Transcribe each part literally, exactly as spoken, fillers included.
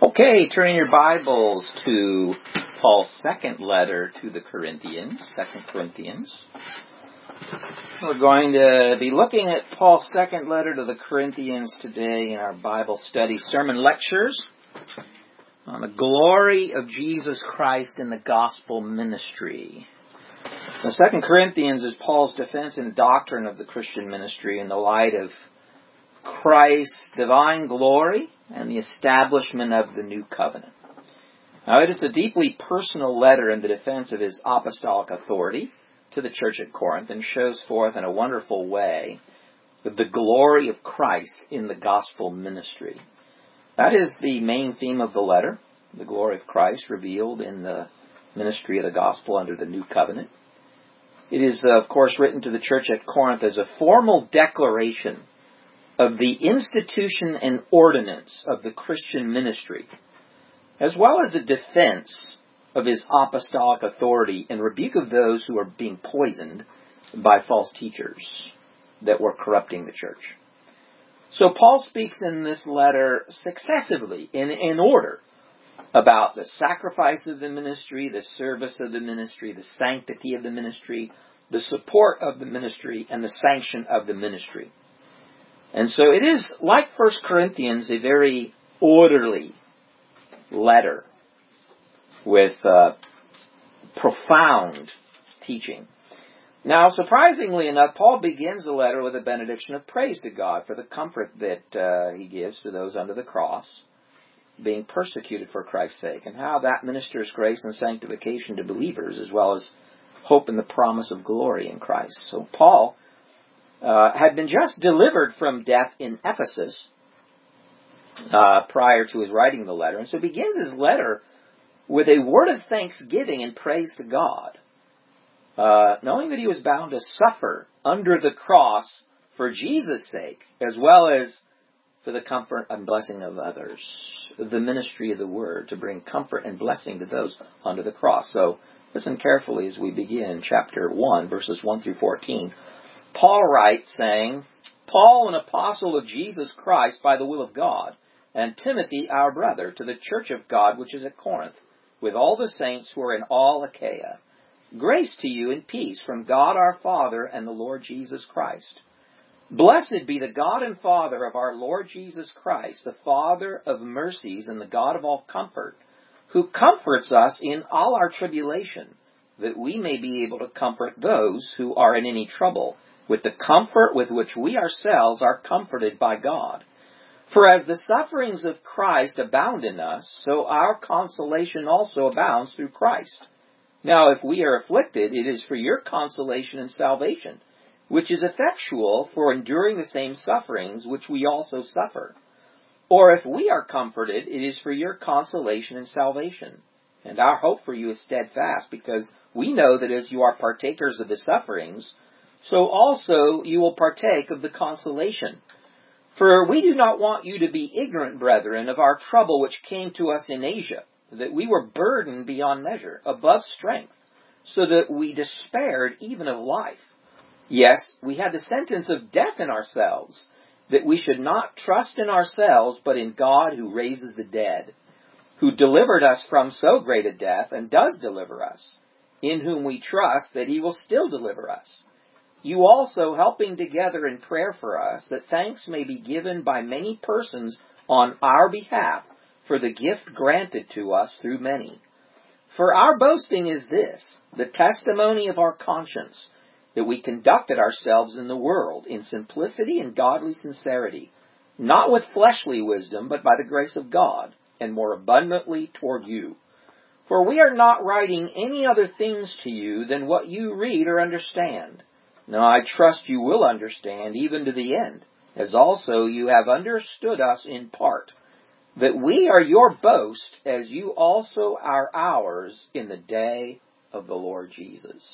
Okay, turning your Bibles to Paul's second letter to the Corinthians, Second Corinthians. We're going to be looking at Paul's second letter to the Corinthians today in our Bible study sermon lectures on the glory of Jesus Christ in the gospel ministry. The Second Corinthians is Paul's defense and doctrine of the Christian ministry in the light of Christ's divine glory and the establishment of the new covenant. Now, it is a deeply personal letter in the defense of his apostolic authority to the church at Corinth and shows forth in a wonderful way the glory of Christ in the gospel ministry. That is the main theme of the letter, the glory of Christ revealed in the ministry of the gospel under the new covenant. It is, of course, written to the church at Corinth as a formal declaration of the institution and ordinance of the Christian ministry, as well as the defense of his apostolic authority and rebuke of those who are being poisoned by false teachers that were corrupting the church. So Paul speaks in this letter successively, in, in order, about the sacrifice of the ministry, the service of the ministry, the sanctity of the ministry, the support of the ministry, and the sanction of the ministry. And so it is, like First Corinthians, a very orderly letter with uh, profound teaching. Now, surprisingly enough, Paul begins the letter with a benediction of praise to God for the comfort that uh, he gives to those under the cross, being persecuted for Christ's sake, and how that ministers grace and sanctification to believers, as well as hope in the promise of glory in Christ. So Paul Uh, had been just delivered from death in Ephesus uh, prior to his writing the letter, and so begins his letter with a word of thanksgiving and praise to God, uh, knowing that he was bound to suffer under the cross for Jesus' sake, as well as for the comfort and blessing of others, the ministry of the word, to bring comfort and blessing to those under the cross. So listen carefully as we begin chapter one, verses one through fourteen. Paul writes, saying, Paul, an apostle of Jesus Christ by the will of God, and Timothy, our brother, to the church of God which is at Corinth, with all the saints who are in all Achaia. Grace to you and peace from God our Father and the Lord Jesus Christ. Blessed be the God and Father of our Lord Jesus Christ, the Father of mercies and the God of all comfort, who comforts us in all our tribulation, that we may be able to comfort those who are in any trouble, with the comfort with which we ourselves are comforted by God. For as the sufferings of Christ abound in us, so our consolation also abounds through Christ. Now if we are afflicted, it is for your consolation and salvation, which is effectual for enduring the same sufferings which we also suffer. Or if we are comforted, it is for your consolation and salvation. And our hope for you is steadfast, because we know that as you are partakers of the sufferings, so also you will partake of the consolation. For we do not want you to be ignorant, brethren, of our trouble which came to us in Asia, that we were burdened beyond measure, above strength, so that we despaired even of life. Yes, we had the sentence of death in ourselves, that we should not trust in ourselves, but in God who raises the dead, who delivered us from so great a death, and does deliver us, in whom we trust that he will still deliver us. You also helping together in prayer for us, that thanks may be given by many persons on our behalf for the gift granted to us through many. For our boasting is this, the testimony of our conscience, that we conducted ourselves in the world in simplicity and godly sincerity, not with fleshly wisdom, but by the grace of God, and more abundantly toward you. For we are not writing any other things to you than what you read or understand. Now I trust you will understand even to the end, as also you have understood us in part, that we are your boast, as you also are ours in the day of the Lord Jesus.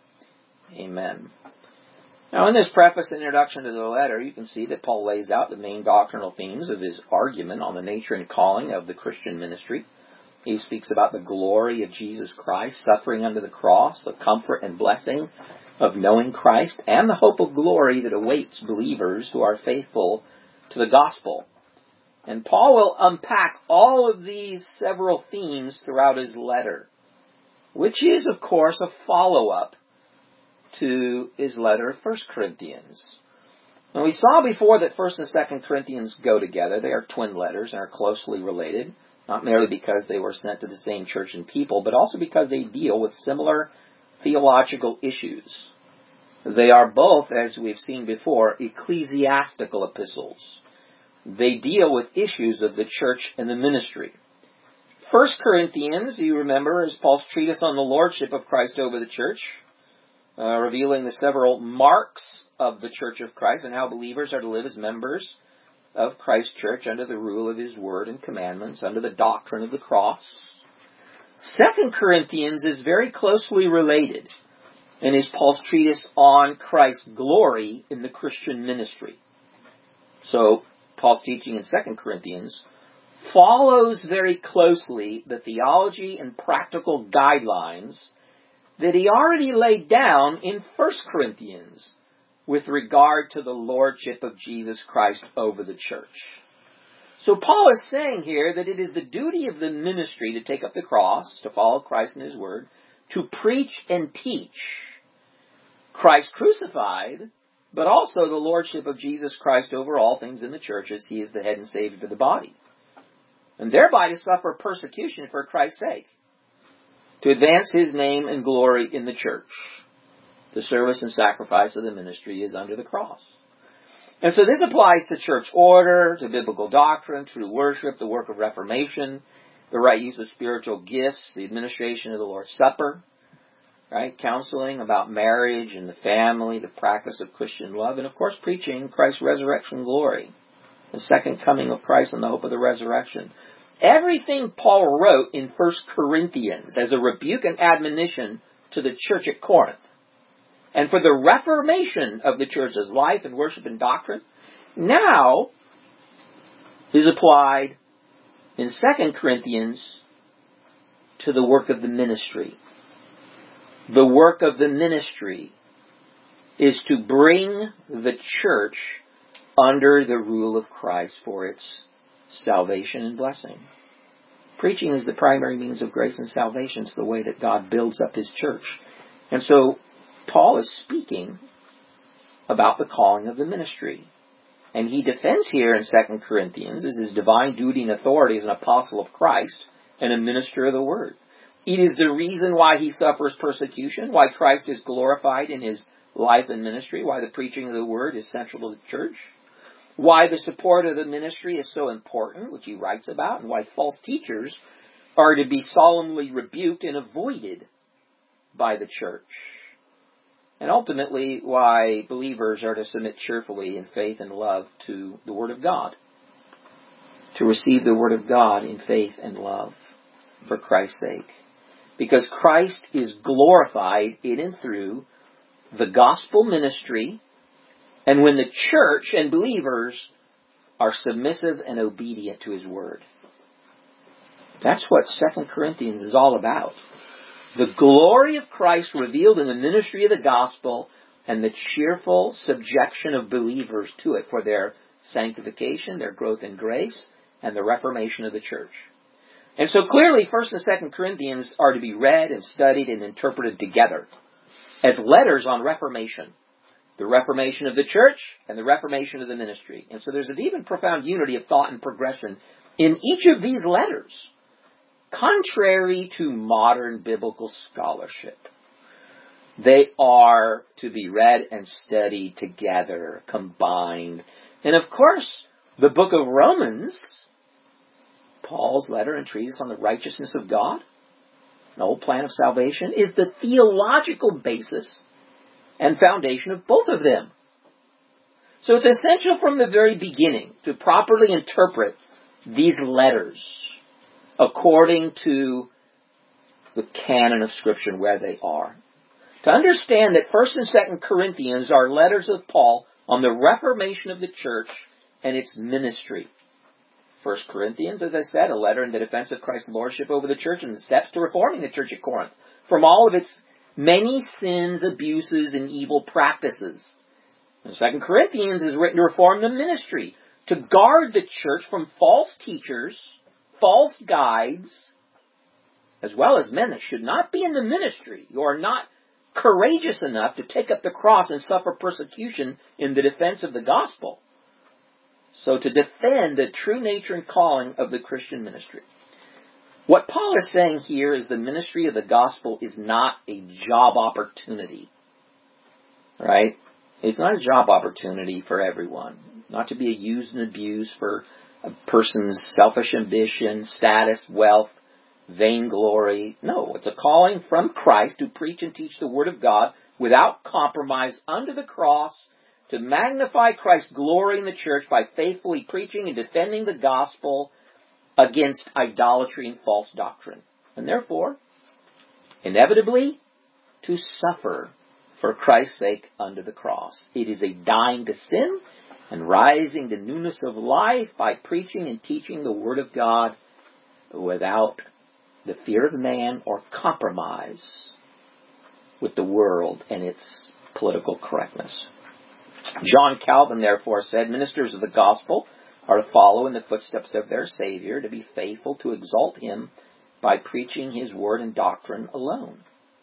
Amen. Now in this preface and introduction to the letter, you can see that Paul lays out the main doctrinal themes of his argument on the nature and calling of the Christian ministry. He speaks about the glory of Jesus Christ, suffering under the cross, the comfort and blessing of knowing Christ, and the hope of glory that awaits believers who are faithful to the gospel. And Paul will unpack all of these several themes throughout his letter, which is, of course, a follow-up to his letter of First Corinthians. And we saw before that First and Second Corinthians go together. They are twin letters and are closely related, not merely because they were sent to the same church and people, but also because they deal with similar theological issues. They are both, as we've seen before, ecclesiastical epistles. They deal with issues of the church and the ministry. First Corinthians, you remember, is Paul's treatise on the lordship of Christ over the church, uh, revealing the several marks of the church of Christ and how believers are to live as members of Christ's church under the rule of his word and commandments, under the doctrine of the cross. Second Corinthians is very closely related and is Paul's treatise on Christ's glory in the Christian ministry. So, Paul's teaching in Second Corinthians follows very closely the theology and practical guidelines that he already laid down in First Corinthians with regard to the lordship of Jesus Christ over the church. So Paul is saying here that it is the duty of the ministry to take up the cross, to follow Christ and his word, to preach and teach Christ crucified, but also the lordship of Jesus Christ over all things in the church, as he is the head and Savior of the body, and thereby to suffer persecution for Christ's sake, to advance his name and glory in the church. The service and sacrifice of the ministry is under the cross. And so this applies to church order, to biblical doctrine, true worship, the work of reformation, the right use of spiritual gifts, the administration of the Lord's Supper, right? Counseling about marriage and the family, the practice of Christian love, and of course preaching Christ's resurrection glory, the second coming of Christ and the hope of the resurrection. Everything Paul wrote in First Corinthians as a rebuke and admonition to the church at Corinth, and for the reformation of the church's life and worship and doctrine, now is applied in Second Corinthians to the work of the ministry. The work of the ministry is to bring the church under the rule of Christ for its salvation and blessing. Preaching is the primary means of grace and salvation. It's the way that God builds up his church. And so Paul is speaking about the calling of the ministry. And he defends here in Second Corinthians as his divine duty and authority as an apostle of Christ and a minister of the word. It is the reason why he suffers persecution, why Christ is glorified in his life and ministry, why the preaching of the word is central to the church, why the support of the ministry is so important, which he writes about, and why false teachers are to be solemnly rebuked and avoided by the church. And ultimately, why believers are to submit cheerfully in faith and love to the Word of God. To receive the Word of God in faith and love for Christ's sake. Because Christ is glorified in and through the gospel ministry, and when the church and believers are submissive and obedient to his Word. That's what Second Corinthians is all about. The glory of Christ revealed in the ministry of the gospel and the cheerful subjection of believers to it for their sanctification, their growth in grace, and the reformation of the church. And so clearly, First and Second Corinthians are to be read and studied and interpreted together as letters on reformation. The reformation of the church and the reformation of the ministry. And so there's a deep and profound unity of thought and progression in each of these letters, contrary to modern biblical scholarship. They are to be read and studied together, combined. And of course, the book of Romans, Paul's letter and treatise on the righteousness of God, the whole plan of salvation, is the theological basis and foundation of both of them. So it's essential from the very beginning to properly interpret these letters according to the canon of Scripture where they are. To understand that First and Second Corinthians are letters of Paul on the reformation of the church and its ministry. First Corinthians, as I said, a letter in the defense of Christ's lordship over the church and the steps to reforming the church at Corinth from all of its many sins, abuses, and evil practices. And Second Corinthians is written to reform the ministry, to guard the church from false teachers, false guides, as well as men that should not be in the ministry, who are not courageous enough to take up the cross and suffer persecution in the defense of the gospel. So to defend the true nature and calling of the Christian ministry. What Paul is saying here is the ministry of the gospel is not a job opportunity. Right? It's not a job opportunity for everyone. Not to be used and abused for a person's selfish ambition, status, wealth, vainglory. No, it's a calling from Christ to preach and teach the Word of God without compromise under the cross, to magnify Christ's glory in the church by faithfully preaching and defending the gospel against idolatry and false doctrine. And therefore, inevitably, to suffer for Christ's sake under the cross. It is a dying to sin and rising to newness of life by preaching and teaching the Word of God without the fear of man or compromise with the world and its political correctness. John Calvin, therefore, said, ministers of the gospel are to follow in the footsteps of their Savior, to be faithful to exalt Him by preaching His word and doctrine alone.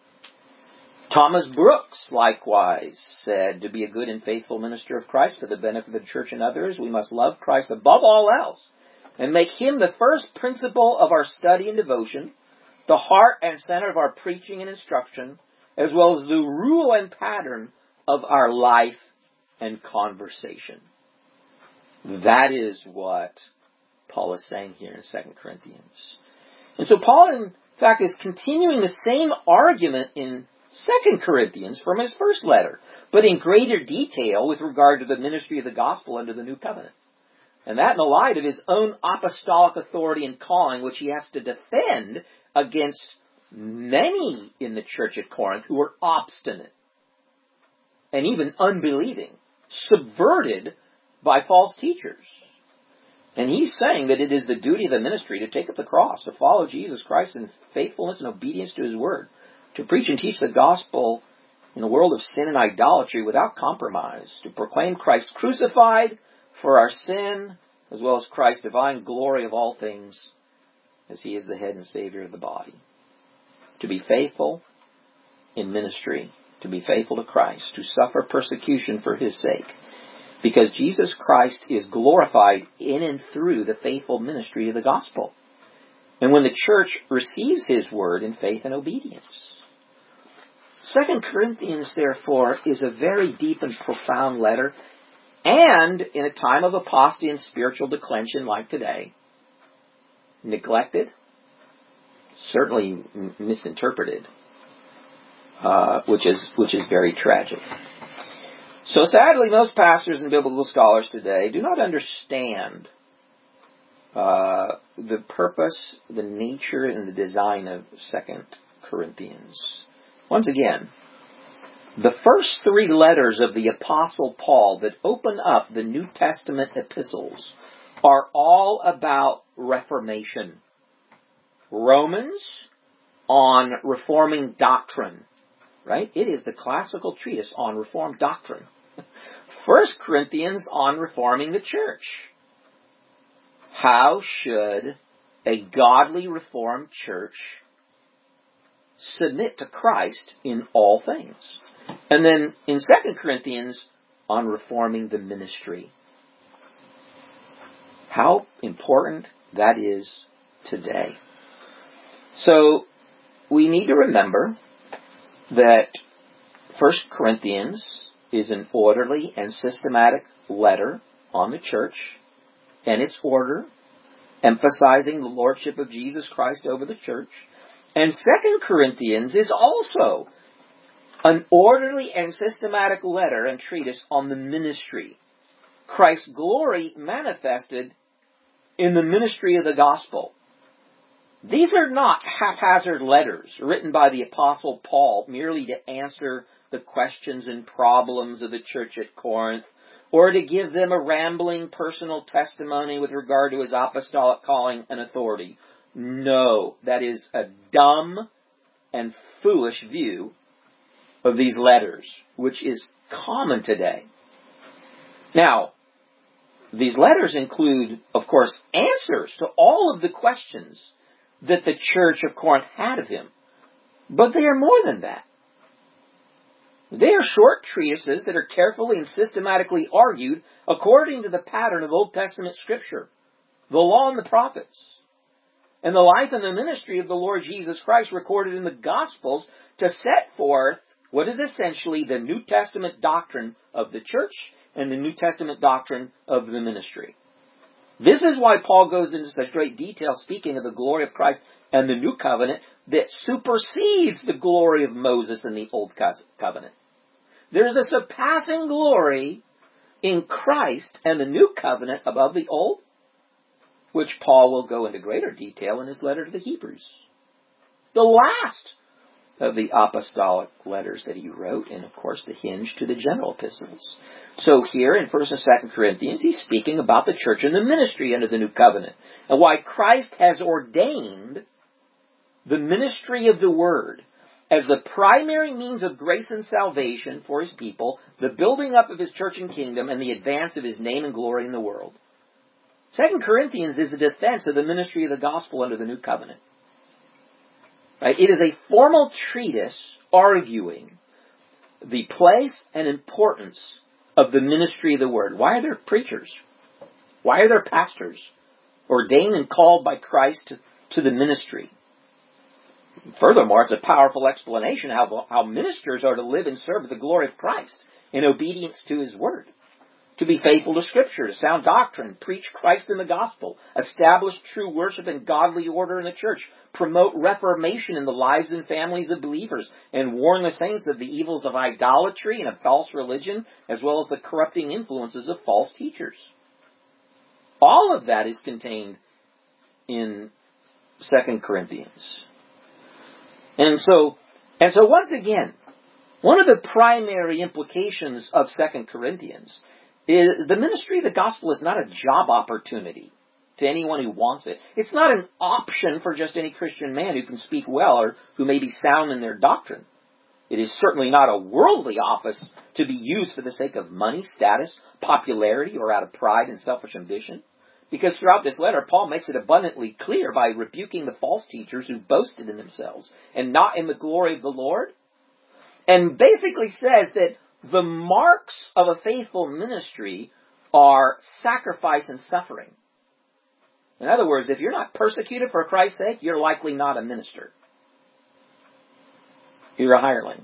Thomas Brooks, likewise, said, to be a good and faithful minister of Christ for the benefit of the church and others, we must love Christ above all else and make Him the first principle of our study and devotion, the heart and center of our preaching and instruction, as well as the rule and pattern of our life and conversation. That is what Paul is saying here in Second Corinthians. And so Paul, in fact, is continuing the same argument in Second Corinthians from his first letter, but in greater detail with regard to the ministry of the gospel under the new covenant. And that in the light of his own apostolic authority and calling, which he has to defend against many in the church at Corinth who were obstinate and even unbelieving, subverted by false teachers. And he's saying that it is the duty of the ministry to take up the cross, to follow Jesus Christ in faithfulness and obedience to His word, to preach and teach the gospel in a world of sin and idolatry without compromise, to proclaim Christ crucified for our sin, as well as Christ's divine glory of all things, as He is the head and Savior of the body. To be faithful in ministry, to be faithful to Christ, to suffer persecution for His sake, because Jesus Christ is glorified in and through the faithful ministry of the gospel. And when the church receives His word in faith and obedience. Second Corinthians, therefore, is a very deep and profound letter, and in a time of apostasy and spiritual declension like today, neglected, certainly m- misinterpreted, uh, which is which is very tragic. So sadly, most pastors and biblical scholars today do not understand uh, the purpose, the nature, and the design of Second Corinthians. Once again, the first three letters of the Apostle Paul that open up the New Testament epistles are all about reformation. Romans on reforming doctrine, right? It is the classical treatise on reformed doctrine. First Corinthians on reforming the church. How should a godly reformed church submit to Christ in all things? And then in Second Corinthians on reforming the ministry. How important that is today. So we need to remember that First Corinthians is an orderly and systematic letter on the church and its order, emphasizing the lordship of Jesus Christ over the church. And Second Corinthians is also an orderly and systematic letter and treatise on the ministry. Christ's glory manifested in the ministry of the gospel. These are not haphazard letters written by the Apostle Paul merely to answer the questions and problems of the church at Corinth, or to give them a rambling personal testimony with regard to his apostolic calling and authority. No, that is a dumb and foolish view of these letters, which is common today. Now, these letters include, of course, answers to all of the questions that the church of Corinth had of him. But they are more than that. They are short treatises that are carefully and systematically argued according to the pattern of Old Testament Scripture, the law and the prophets, and the life and the ministry of the Lord Jesus Christ recorded in the Gospels to set forth what is essentially the New Testament doctrine of the church and the New Testament doctrine of the ministry. This is why Paul goes into such great detail speaking of the glory of Christ and the New Covenant that supersedes the glory of Moses in the Old Covenant. There's a surpassing glory in Christ and the New Covenant above the Old, which Paul will go into greater detail in his letter to the Hebrews. The last of the apostolic letters that he wrote, and of course the hinge to the general epistles. So here in First and Second Corinthians, he's speaking about the church and the ministry under the New Covenant, and why Christ has ordained the ministry of the Word as the primary means of grace and salvation for his people, the building up of his church and kingdom, and the advance of his name and glory in the world. Second Corinthians is a defense of the ministry of the gospel under the New Covenant. Right? It is a formal treatise arguing the place and importance of the ministry of the Word. Why are there preachers? Why are there pastors ordained and called by Christ to, to the ministry? Furthermore, it's a powerful explanation how, how ministers are to live and serve the glory of Christ in obedience to His Word. To be faithful to Scripture, to sound doctrine, preach Christ in the gospel, establish true worship and godly order in the church, promote reformation in the lives and families of believers, and warn the saints of the evils of idolatry and of false religion, as well as the corrupting influences of false teachers. All of that is contained in Second Corinthians. And so, and so once again, one of the primary implications of Second Corinthians is the ministry of the gospel is not a job opportunity to anyone who wants it. It's not an option for just any Christian man who can speak well or who may be sound in their doctrine. It is certainly not a worldly office to be used for the sake of money, status, popularity, or out of pride and selfish ambition. Because throughout this letter, Paul makes it abundantly clear by rebuking the false teachers who boasted in themselves and not in the glory of the Lord. And basically says that the marks of a faithful ministry are sacrifice and suffering. In other words, if you're not persecuted for Christ's sake, you're likely not a minister. You're a hireling.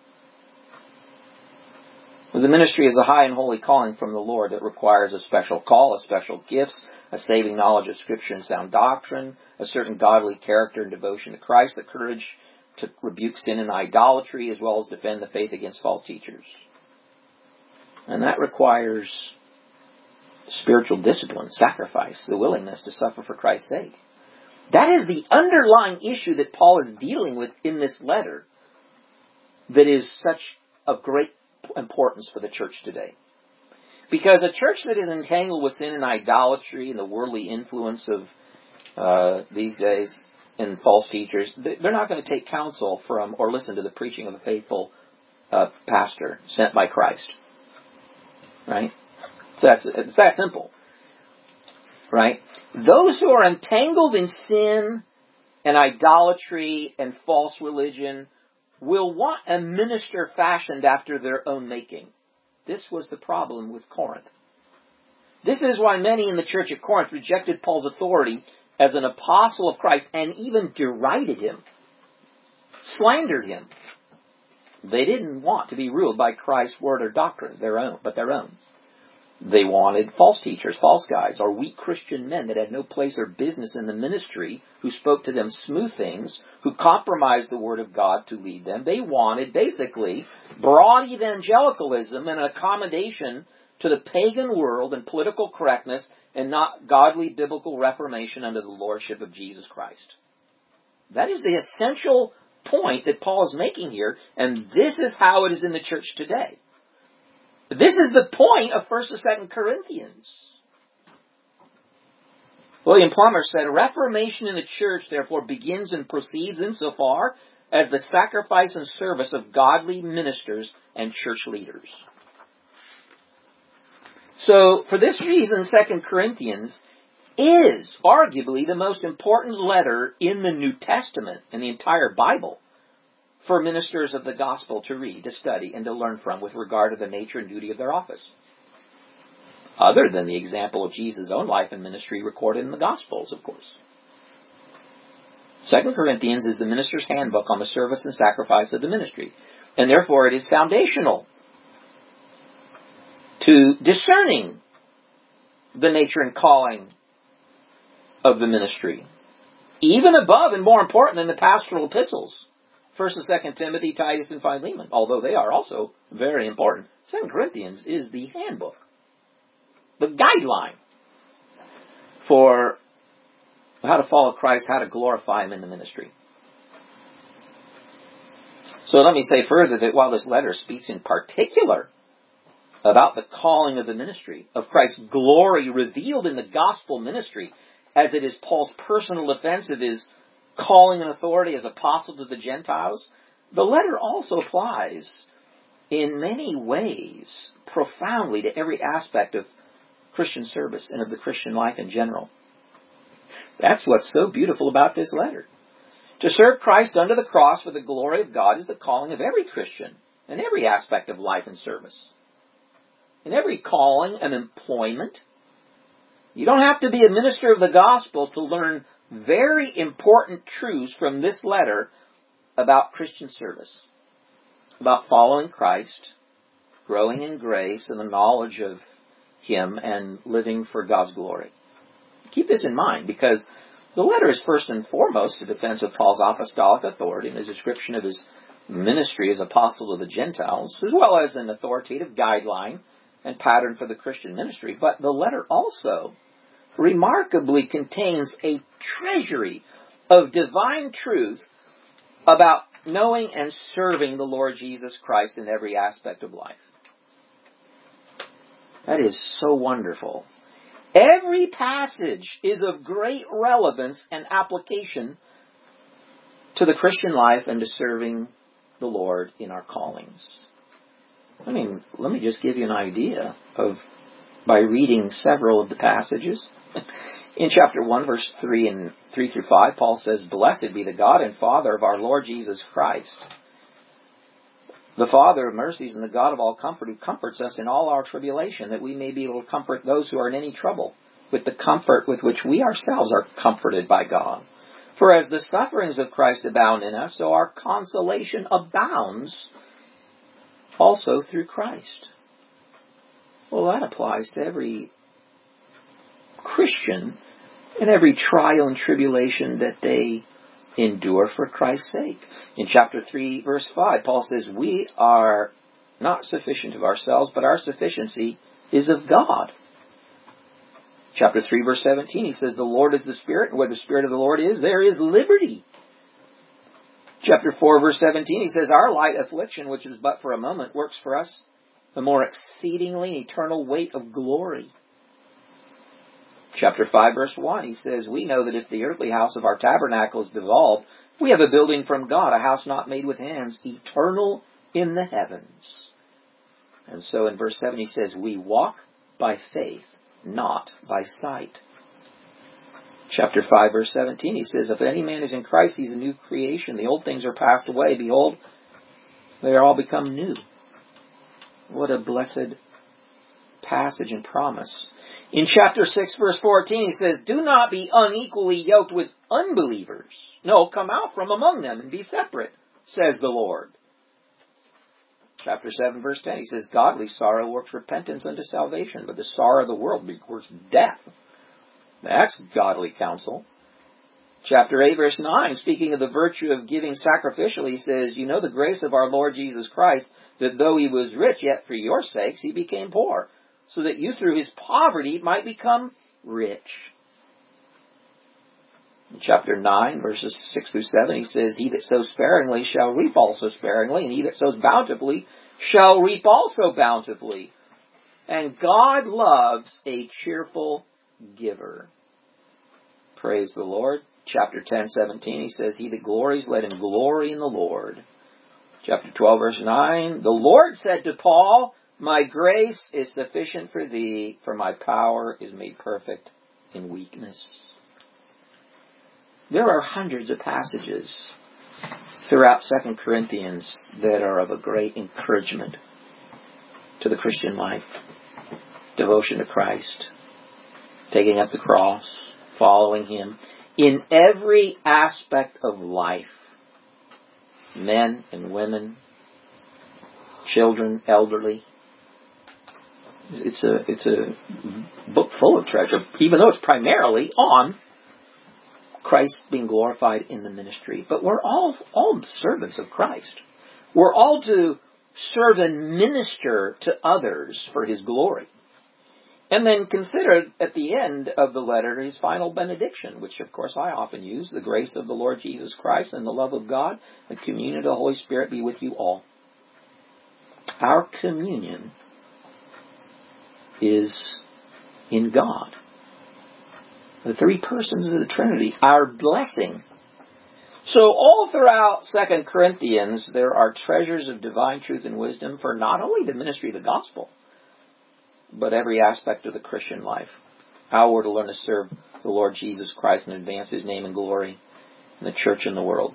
The ministry is a high and holy calling from the Lord that requires a special call, a special gifts, a saving knowledge of Scripture and sound doctrine, a certain godly character and devotion to Christ, the courage to rebuke sin and idolatry, as well as defend the faith against false teachers. And that requires spiritual discipline, sacrifice, the willingness to suffer for Christ's sake. That is the underlying issue that Paul is dealing with in this letter that is such of great importance for the church today. Because a church that is entangled with sin and idolatry and the worldly influence of uh, these days and false teachers, they're not going to take counsel from or listen to the preaching of a faithful uh, pastor sent by Christ. Right? So that's, it's that simple. Right? Those who are entangled in sin and idolatry and false religion will want a minister fashioned after their own making. This was the problem with Corinth. This is why many in the church at Corinth rejected Paul's authority as an apostle of Christ and even derided him, slandered him. They didn't want to be ruled by Christ's word or doctrine, their own, but their own. They wanted false teachers, false guides, or weak Christian men that had no place or business in the ministry, who spoke to them smooth things, who compromised the Word of God to lead them. They wanted, basically, broad evangelicalism and an accommodation to the pagan world and political correctness and not godly biblical reformation under the lordship of Jesus Christ. That is the essential point that Paul is making here, and this is how it is in the church today. This is the point of First and Second Corinthians. William Plummer said, Reformation in the church, therefore, begins and proceeds insofar as the sacrifice and service of godly ministers and church leaders. So, for this reason, Second Corinthians is arguably the most important letter in the New Testament, in the entire Bible, for ministers of the gospel to read, to study, and to learn from with regard to the nature and duty of their office. Other than the example of Jesus' own life and ministry recorded in the Gospels, of course. Second Corinthians is the minister's handbook on the service and sacrifice of the ministry, and therefore it is foundational to discerning the nature and calling of the ministry, even above and more important than the pastoral epistles, First and Second Timothy, Titus, and Philemon, although they are also very important. Second Corinthians is the handbook, the guideline for how to follow Christ, how to glorify Him in the ministry. So let me say further that while this letter speaks in particular about the calling of the ministry, of Christ's glory revealed in the gospel ministry, as it is Paul's personal defense of his calling and authority as apostle to the Gentiles, the letter also applies in many ways profoundly to every aspect of Christian service and of the Christian life in general. That's what's so beautiful about this letter. To serve Christ under the cross for the glory of God is the calling of every Christian in every aspect of life and service. In every calling and employment. You don't have to be a minister of the gospel to learn very important truths from this letter about Christian service, about following Christ, growing in grace and the knowledge of Him, and living for God's glory. Keep this in mind, because the letter is first and foremost a defense of Paul's apostolic authority and a description of his ministry as apostle to the Gentiles, as well as an authoritative guideline and pattern for the Christian ministry. But the letter also remarkably contains a treasury of divine truth about knowing and serving the Lord Jesus Christ in every aspect of life. That is so wonderful. Every passage is of great relevance and application to the Christian life and to serving the Lord in our callings. I mean, let me just give you an idea of, by reading several of the passages. In chapter one, verse three and three through five, Paul says, "Blessed be the God and Father of our Lord Jesus Christ, the Father of mercies and the God of all comfort, who comforts us in all our tribulation, that we may be able to comfort those who are in any trouble with the comfort with which we ourselves are comforted by God. For as the sufferings of Christ abound in us, so our consolation abounds also through Christ." Well, that applies to every Christian in every trial and tribulation that they endure for Christ's sake. In chapter three, verse five, Paul says, "We are not sufficient of ourselves, but our sufficiency is of God." Chapter three, verse seventeen, he says, "The Lord is the Spirit, and where the Spirit of the Lord is, there is liberty." Chapter four, verse seventeen, he says, "Our light affliction, which is but for a moment, works for us the more exceedingly eternal weight of glory." Chapter five, verse one, he says, "We know that if the earthly house of our tabernacle is dissolved, we have a building from God, a house not made with hands, eternal in the heavens." And so in verse seven, he says, "We walk by faith, not by sight." Chapter five, verse seventeen, he says, "If any man is in Christ, he's a new creation. The old things are passed away. Behold, they are all become new." What a blessed passage and promise. In chapter six, verse fourteen, he says, "Do not be unequally yoked with unbelievers. No, come out from among them and be separate, says the Lord." Chapter seven, verse ten, he says, "Godly sorrow works repentance unto salvation, but the sorrow of the world works death." That's godly counsel. Chapter eight, verse nine, speaking of the virtue of giving sacrificially, he says, "You know the grace of our Lord Jesus Christ, that though he was rich, yet for your sakes he became poor, so that you through his poverty might become rich." In chapter nine, verses six through seven, he says, "He that sows sparingly shall reap also sparingly, and he that sows bountifully shall reap also bountifully. And God loves a cheerful giver." Praise the Lord. Chapter ten, seventeen, he says, "He that glories, let him glory in the Lord." Chapter twelve, verse nine, "The Lord said to Paul, My grace is sufficient for thee, for my power is made perfect in weakness. There are hundreds of passages throughout Second Corinthians that are of a great encouragement to the Christian life. Devotion to Christ, taking up the cross, following Him in every aspect of life. Men and women, children, elderly. It's a it's a book full of treasure, even though it's primarily on Christ being glorified in the ministry. But we're all all servants of Christ. We're all to serve and minister to others for His glory. And then consider at the end of the letter His final benediction, which of course I often use. The grace of the Lord Jesus Christ and the love of God and communion of the Holy Spirit be with you all. Our communion is in God. The three persons of the Trinity, our blessing. So all throughout Second Corinthians, there are treasures of divine truth and wisdom for not only the ministry of the gospel, but every aspect of the Christian life. How we're to learn to serve the Lord Jesus Christ and advance His name and glory in the church and the world.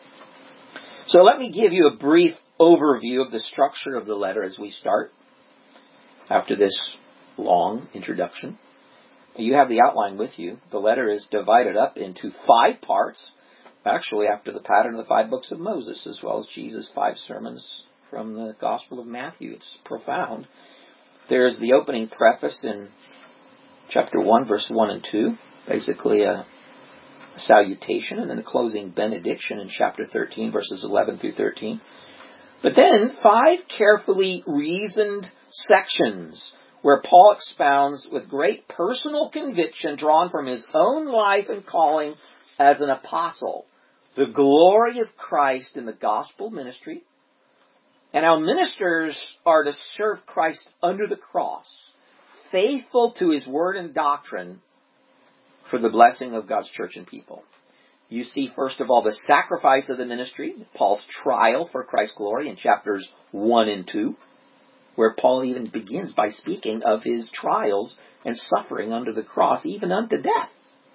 So let me give you a brief overview of the structure of the letter as we start. After this long introduction, you have the outline with you. The letter is divided up into five parts, actually after the pattern of the five books of Moses, as well as Jesus' five sermons from the Gospel of Matthew. It's profound. There's the opening preface in chapter one, verse one and two, basically a, a salutation, and then the closing benediction in chapter thirteen, verses eleven through thirteen. But then five carefully reasoned sections where Paul expounds with great personal conviction drawn from his own life and calling as an apostle the glory of Christ in the gospel ministry, and how ministers are to serve Christ under the cross, faithful to His word and doctrine for the blessing of God's church and people. You see, first of all, the sacrifice of the ministry, Paul's trial for Christ's glory in chapters one and two, where Paul even begins by speaking of his trials and suffering under the cross, even unto death.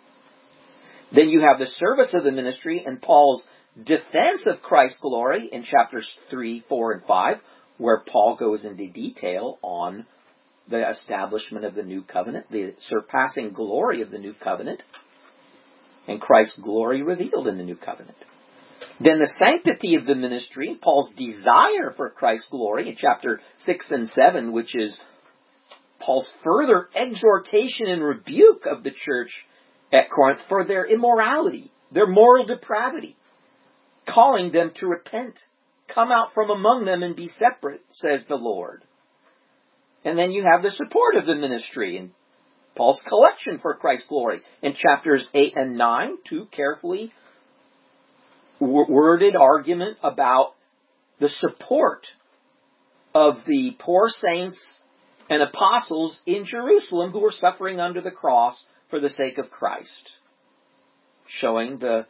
Then you have the service of the ministry and Paul's defense of Christ's glory in chapters three, four, and five, where Paul goes into detail on the establishment of the new covenant, the surpassing glory of the new covenant, and Christ's glory revealed in the new covenant. Then the sanctity of the ministry, Paul's desire for Christ's glory in chapter six and seven, which is Paul's further exhortation and rebuke of the church at Corinth for their immorality, their moral depravity, calling them to repent. Come out from among them and be separate, says the Lord. And then you have the support of the ministry and Paul's collection for Christ's glory in chapters eight and nine, two carefully worded argument about the support of the poor saints and apostles in Jerusalem who were suffering under the cross for the sake of Christ, showing the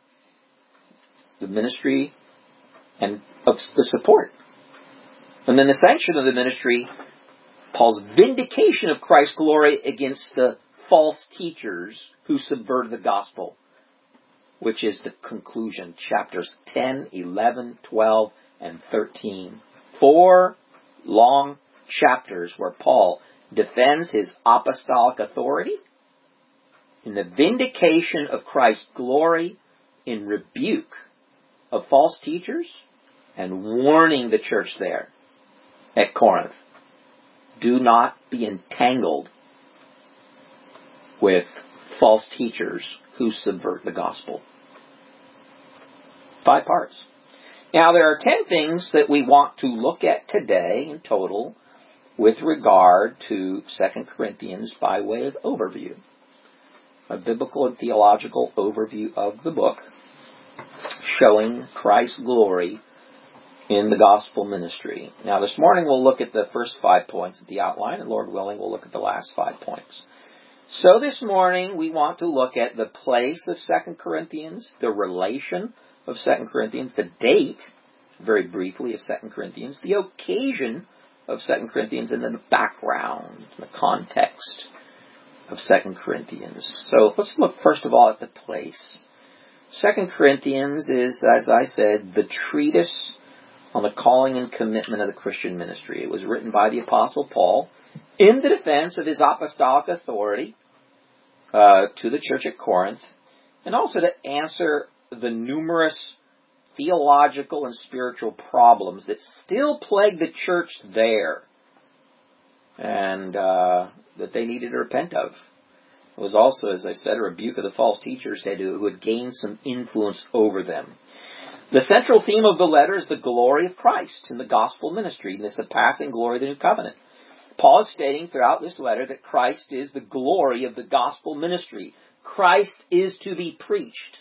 the ministry and of the support. And then the sanction of the ministry, Paul's vindication of Christ's glory against the false teachers who subverted the gospel, which is the conclusion, chapters ten, eleven, twelve, and thirteen. Four long chapters where Paul defends his apostolic authority in the vindication of Christ's glory, in rebuke of false teachers, and warning the church there at Corinth. Do not be entangled with false teachers who subvert the gospel. Five parts. Now, there are ten things that we want to look at today in total with regard to Second Corinthians by way of overview. A biblical and theological overview of the book, showing Christ's glory in the gospel ministry. Now, this morning we'll look at the first five points of the outline, and Lord willing, we'll look at the last five points. So this morning we want to look at the place of Second Corinthians, the relation of Second Corinthians, the date, very briefly, of Second Corinthians, the occasion of Second Corinthians and then the background, the context of Second Corinthians. So let's look first of all at the place. Second Corinthians is, as I said, the treatise on the calling and commitment of the Christian ministry. It was written by the Apostle Paul in the defense of his apostolic authority uh, to the church at Corinth, and also to answer the numerous theological and spiritual problems that still plague the church there, and uh, that they needed to repent of. It was also, as I said, a rebuke of the false teachers who had gained some influence over them. The central theme of the letter is the glory of Christ in the gospel ministry, and the surpassing glory of the new covenant. Paul is stating throughout this letter that Christ is the glory of the gospel ministry. Christ is to be preached.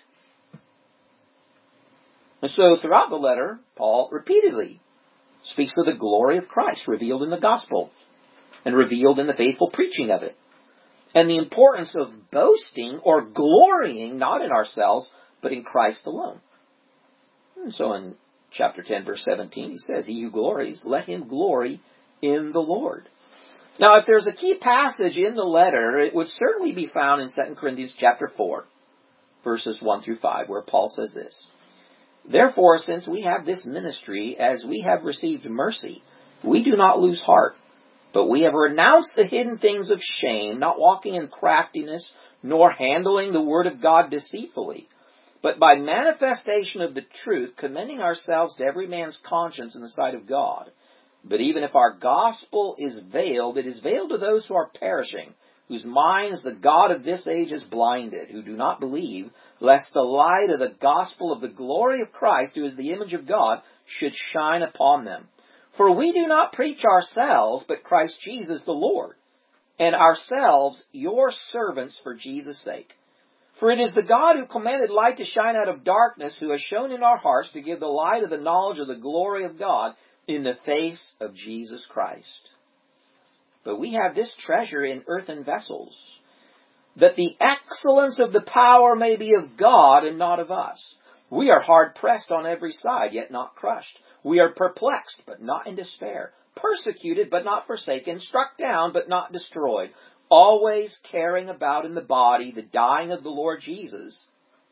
And so throughout the letter, Paul repeatedly speaks of the glory of Christ revealed in the gospel and revealed in the faithful preaching of it, and the importance of boasting or glorying not in ourselves, but in Christ alone. And so in chapter ten, verse seventeen, he says, "He who glories, let him glory in the Lord." Now, if there's a key passage in the letter, it would certainly be found in Second Corinthians chapter four, verses one through five, where Paul says this: "Therefore, since we have this ministry, as we have received mercy, we do not lose heart. But we have renounced the hidden things of shame, not walking in craftiness, nor handling the word of God deceitfully, but by manifestation of the truth, commending ourselves to every man's conscience in the sight of God. But even if our gospel is veiled, it is veiled to those who are perishing, whose minds the God of this age has blinded, who do not believe, lest the light of the gospel of the glory of Christ, who is the image of God, should shine upon them. For we do not preach ourselves, but Christ Jesus the Lord, and ourselves your servants for Jesus' sake. For it is the God who commanded light to shine out of darkness, who has shown in our hearts to give the light of the knowledge of the glory of God in the face of Jesus Christ. But we have this treasure in earthen vessels, that the excellence of the power may be of God and not of us. We are hard pressed on every side, yet not crushed. We are perplexed, but not in despair. Persecuted, but not forsaken. Struck down, but not destroyed. Always carrying about in the body the dying of the Lord Jesus,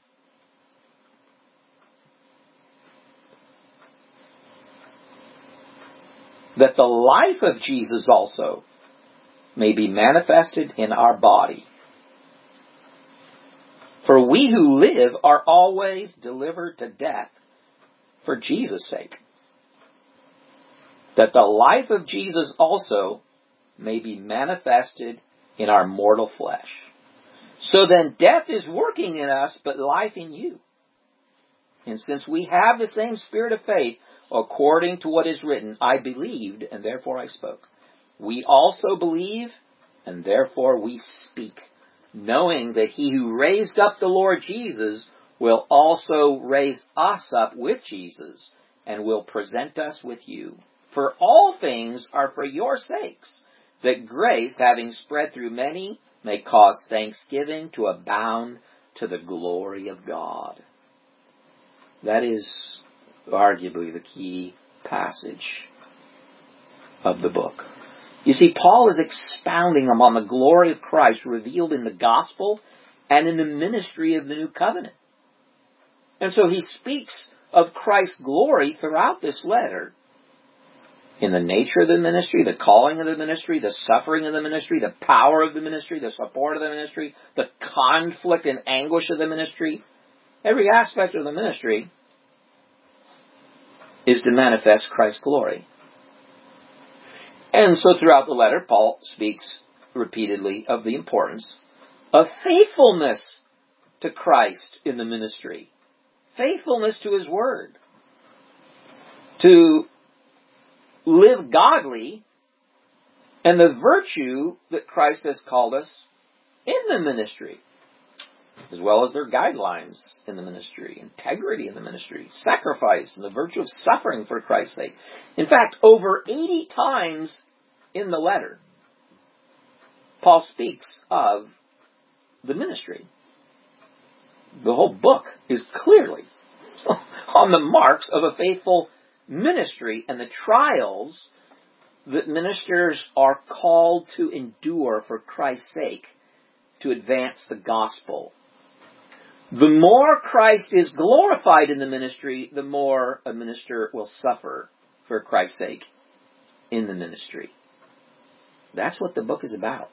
that the life of Jesus also may be manifested in our body. For we who live are always delivered to death for Jesus' sake, that the life of Jesus also may be manifested in our mortal flesh. So then death is working in us, but life in you. And since we have the same spirit of faith, according to what is written, I believed, and therefore I spoke. We also believe, and therefore we speak, knowing that he who raised up the Lord Jesus will also raise us up with Jesus, and will present us with you. For all things are for your sakes, that grace, having spread through many, may cause thanksgiving to abound to the glory of God." That is arguably the key passage of the book. You see, Paul is expounding upon the glory of Christ revealed in the gospel and in the ministry of the new covenant. And so he speaks of Christ's glory throughout this letter, in the nature of the ministry, the calling of the ministry, the suffering of the ministry, the power of the ministry, the support of the ministry, the conflict and anguish of the ministry. Every aspect of the ministry is to manifest Christ's glory. And so throughout the letter, Paul speaks repeatedly of the importance of faithfulness to Christ in the ministry. Faithfulness to his word. To live godly, and the virtue that Christ has called us in the ministry, as well as their guidelines in the ministry, integrity in the ministry, sacrifice, and the virtue of suffering for Christ's sake. In fact, over eighty times in the letter, Paul speaks of the ministry. The whole book is clearly on the marks of a faithful ministry and the trials that ministers are called to endure for Christ's sake, to advance the gospel. The more Christ is glorified in the ministry, the more a minister will suffer for Christ's sake in the ministry. That's what the book is about.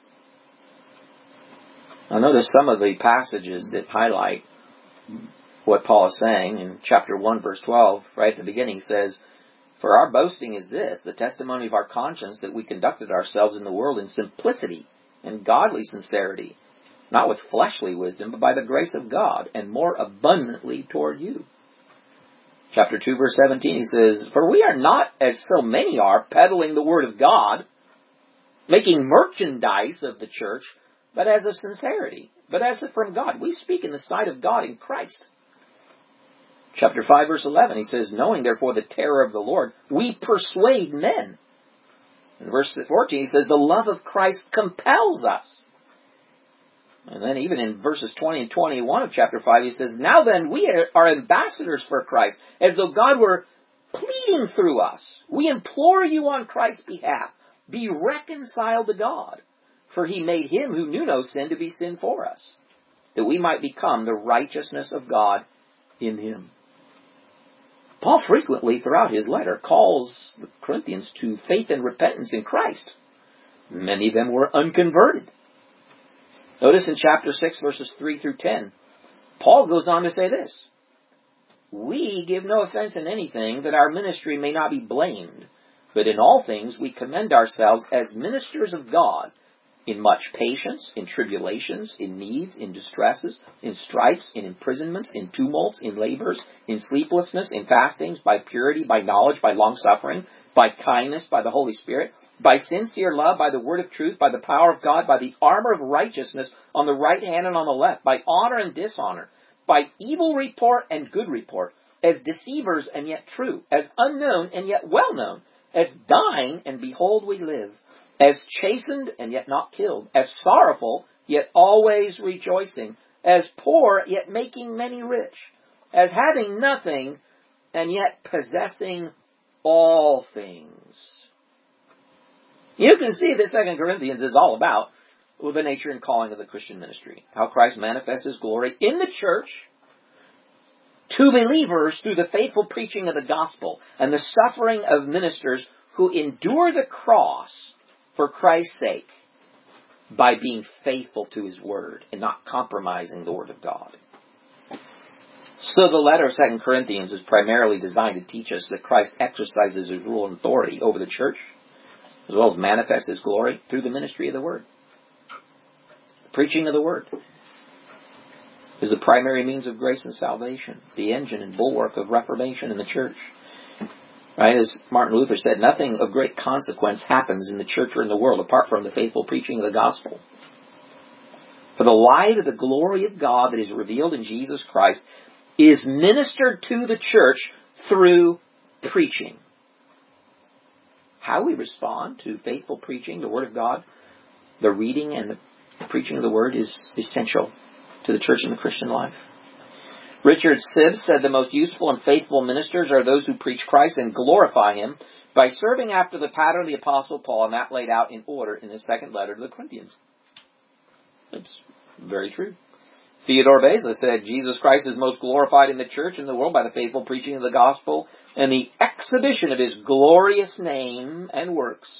Now notice some of the passages that highlight what Paul is saying. In chapter one, verse twelve, right at the beginning, he says, "For our boasting is this, the testimony of our conscience, that we conducted ourselves in the world in simplicity and godly sincerity, not with fleshly wisdom, but by the grace of God, and more abundantly toward you." Chapter two, verse seventeen, he says, "For we are not, as so many are, peddling the word of God, making merchandise of the church, but as of sincerity, but as if from God. We speak in the sight of God in Christ." Chapter five, verse eleven, he says, "Knowing therefore the terror of the Lord, we persuade men." In verse fourteen, he says, "The love of Christ compels us." And then even in verses twenty and twenty-one of chapter five, he says, "Now then, we are ambassadors for Christ, as though God were pleading through us. We implore you on Christ's behalf, be reconciled to God. For he made him who knew no sin to be sin for us, that we might become the righteousness of God in him." Paul frequently, throughout his letter, calls the Corinthians to faith and repentance in Christ. Many of them were unconverted. Notice in chapter six, verses three through ten, Paul goes on to say this, "We give no offense in anything, that our ministry may not be blamed. But in all things we commend ourselves as ministers of God, in much patience, in tribulations, in needs, in distresses, in stripes, in imprisonments, in tumults, in labors, in sleeplessness, in fastings, by purity, by knowledge, by longsuffering, by kindness, by the Holy Spirit, by sincere love, by the word of truth, by the power of God, by the armor of righteousness on the right hand and on the left, by honor and dishonor, by evil report and good report, as deceivers and yet true, as unknown and yet well known, as dying and behold we live, as chastened and yet not killed, as sorrowful yet always rejoicing, as poor yet making many rich, as having nothing and yet possessing all things." You can see that Second Corinthians is all about the nature and calling of the Christian ministry. How Christ manifests his glory in the church to believers through the faithful preaching of the gospel and the suffering of ministers who endure the cross for Christ's sake by being faithful to his word and not compromising the word of God. So the letter of Second Corinthians is primarily designed to teach us that Christ exercises his rule and authority over the church, as well as manifests his glory through the ministry of the word. The preaching of the word is the primary means of grace and salvation, the engine and bulwark of reformation in the church. Right, as Martin Luther said, nothing of great consequence happens in the church or in the world apart from the faithful preaching of the gospel. For the light of the glory of God that is revealed in Jesus Christ is ministered to the church through preaching. How we respond to faithful preaching, the Word of God, the reading and the preaching of the Word is essential to the church and the Christian life. Richard Sibbes said the most useful and faithful ministers are those who preach Christ and glorify him by serving after the pattern of the Apostle Paul, and that laid out in order in his second letter to the Corinthians. It's very true. Theodore Beza said Jesus Christ is most glorified in the church and the world by the faithful preaching of the gospel and the exhibition of his glorious name and works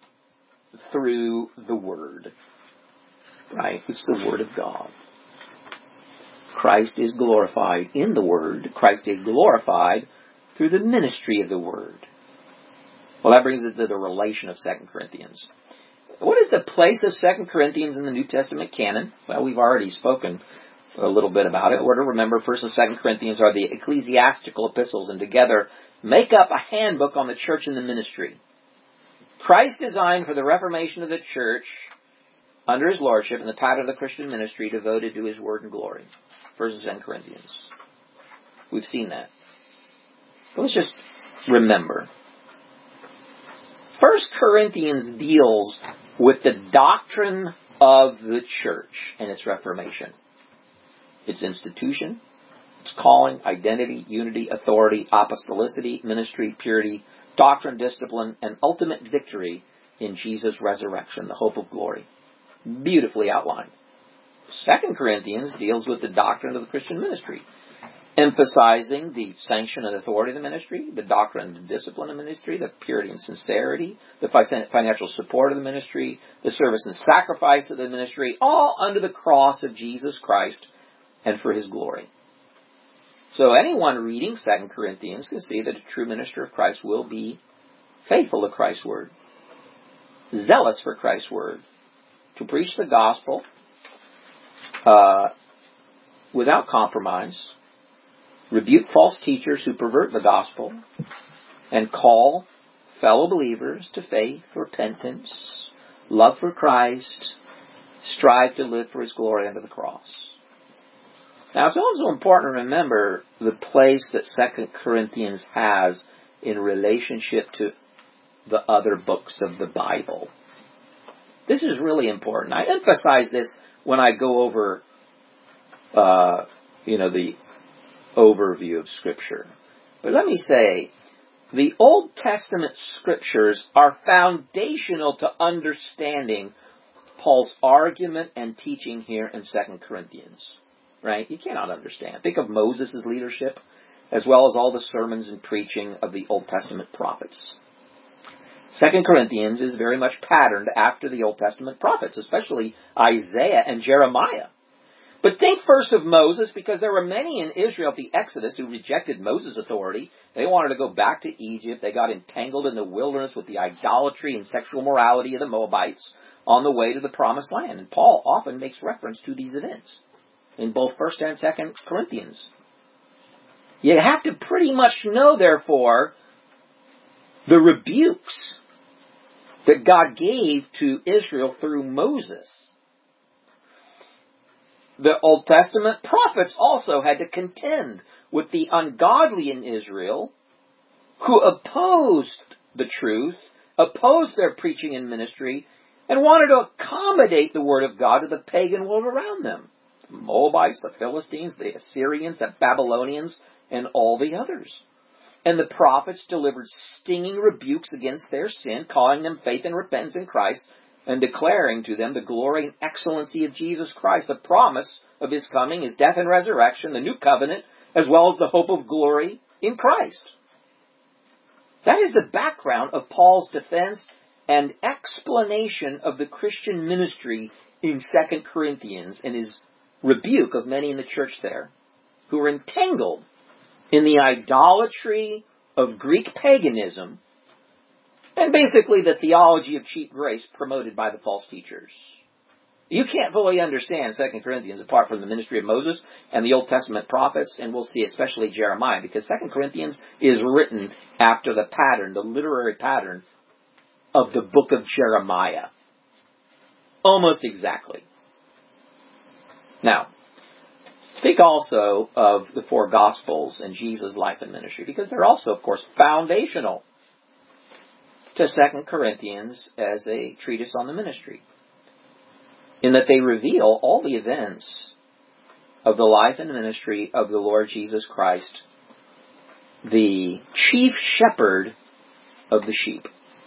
through the Word. Right? It's the Word of God. Christ is glorified in the Word. Christ is glorified through the ministry of the Word. Well, that brings it to the relation of Second Corinthians. What is the place of Second Corinthians in the New Testament canon? Well, we've already spoken a little bit about it. We're to remember First and Second Corinthians are the ecclesiastical epistles, and together make up a handbook on the church and the ministry. Christ designed for the reformation of the church under his lordship and the pattern of the Christian ministry devoted to his word and glory. First and Second Corinthians. We've seen that. But let's just remember. First Corinthians deals with the doctrine of the church and its reformation. Its institution, its calling, identity, unity, authority, apostolicity, ministry, purity, doctrine, discipline, and ultimate victory in Jesus' resurrection, the hope of glory. Beautifully outlined. Second Corinthians deals with the doctrine of the Christian ministry, emphasizing the sanction and authority of the ministry, the doctrine and discipline of the ministry, the purity and sincerity, the financial support of the ministry, the service and sacrifice of the ministry, all under the cross of Jesus Christ and for His glory. So anyone reading Second Corinthians can see that a true minister of Christ will be faithful to Christ's word, zealous for Christ's word, to preach the gospel uh, without compromise, rebuke false teachers who pervert the gospel, and call fellow believers to faith, repentance, love for Christ, strive to live for His glory under the cross. Now, it's also important to remember the place that Second Corinthians has in relationship to the other books of the Bible. This is really important. I emphasize this when I go over, uh, you know, the overview of Scripture. But let me say, the Old Testament Scriptures are foundational to understanding Paul's argument and teaching here in Second Corinthians. Right? You cannot understand. Think of Moses' leadership, as well as all the sermons and preaching of the Old Testament prophets. Second Corinthians is very much patterned after the Old Testament prophets, especially Isaiah and Jeremiah. But think first of Moses, because there were many in Israel at the Exodus who rejected Moses' authority. They wanted to go back to Egypt. They got entangled in the wilderness with the idolatry and sexual morality of the Moabites on the way to the Promised Land. And Paul often makes reference to these events in both First and Second Corinthians. You have to pretty much know, therefore, the rebukes that God gave to Israel through Moses. The Old Testament prophets also had to contend with the ungodly in Israel who opposed the truth, opposed their preaching and ministry, and wanted to accommodate the Word of God to the pagan world around them. The Moabites, the Philistines, the Assyrians, the Babylonians, and all the others. And the prophets delivered stinging rebukes against their sin, calling them faith and repentance in Christ, and declaring to them the glory and excellency of Jesus Christ, the promise of His coming, His death and resurrection, the new covenant, as well as the hope of glory in Christ. That is the background of Paul's defense and explanation of the Christian ministry in Second Corinthians and his rebuke of many in the church there who were entangled in the idolatry of Greek paganism and basically the theology of cheap grace promoted by the false teachers. You can't fully understand Second Corinthians apart from the ministry of Moses and the Old Testament prophets, and we'll see especially Jeremiah, because Second Corinthians is written after the pattern, the literary pattern of the book of Jeremiah. Almost exactly. Now, think also of the four Gospels and Jesus' life and ministry, because they're also, of course, foundational to Second Corinthians as a treatise on the ministry, in that they reveal all the events of the life and ministry of the Lord Jesus Christ, the chief shepherd of the sheep.